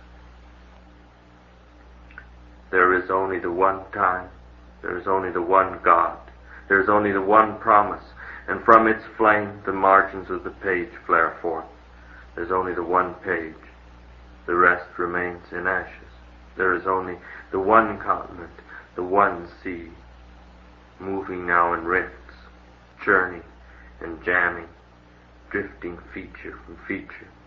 There is only the one time, there is only the one God, there is only the one promise, and from its flame the margins of the page flare forth. There's only the one page, the rest remains in ashes. There is only the one continent, the one sea, moving now in rifts, churning and jamming, drifting feature from feature.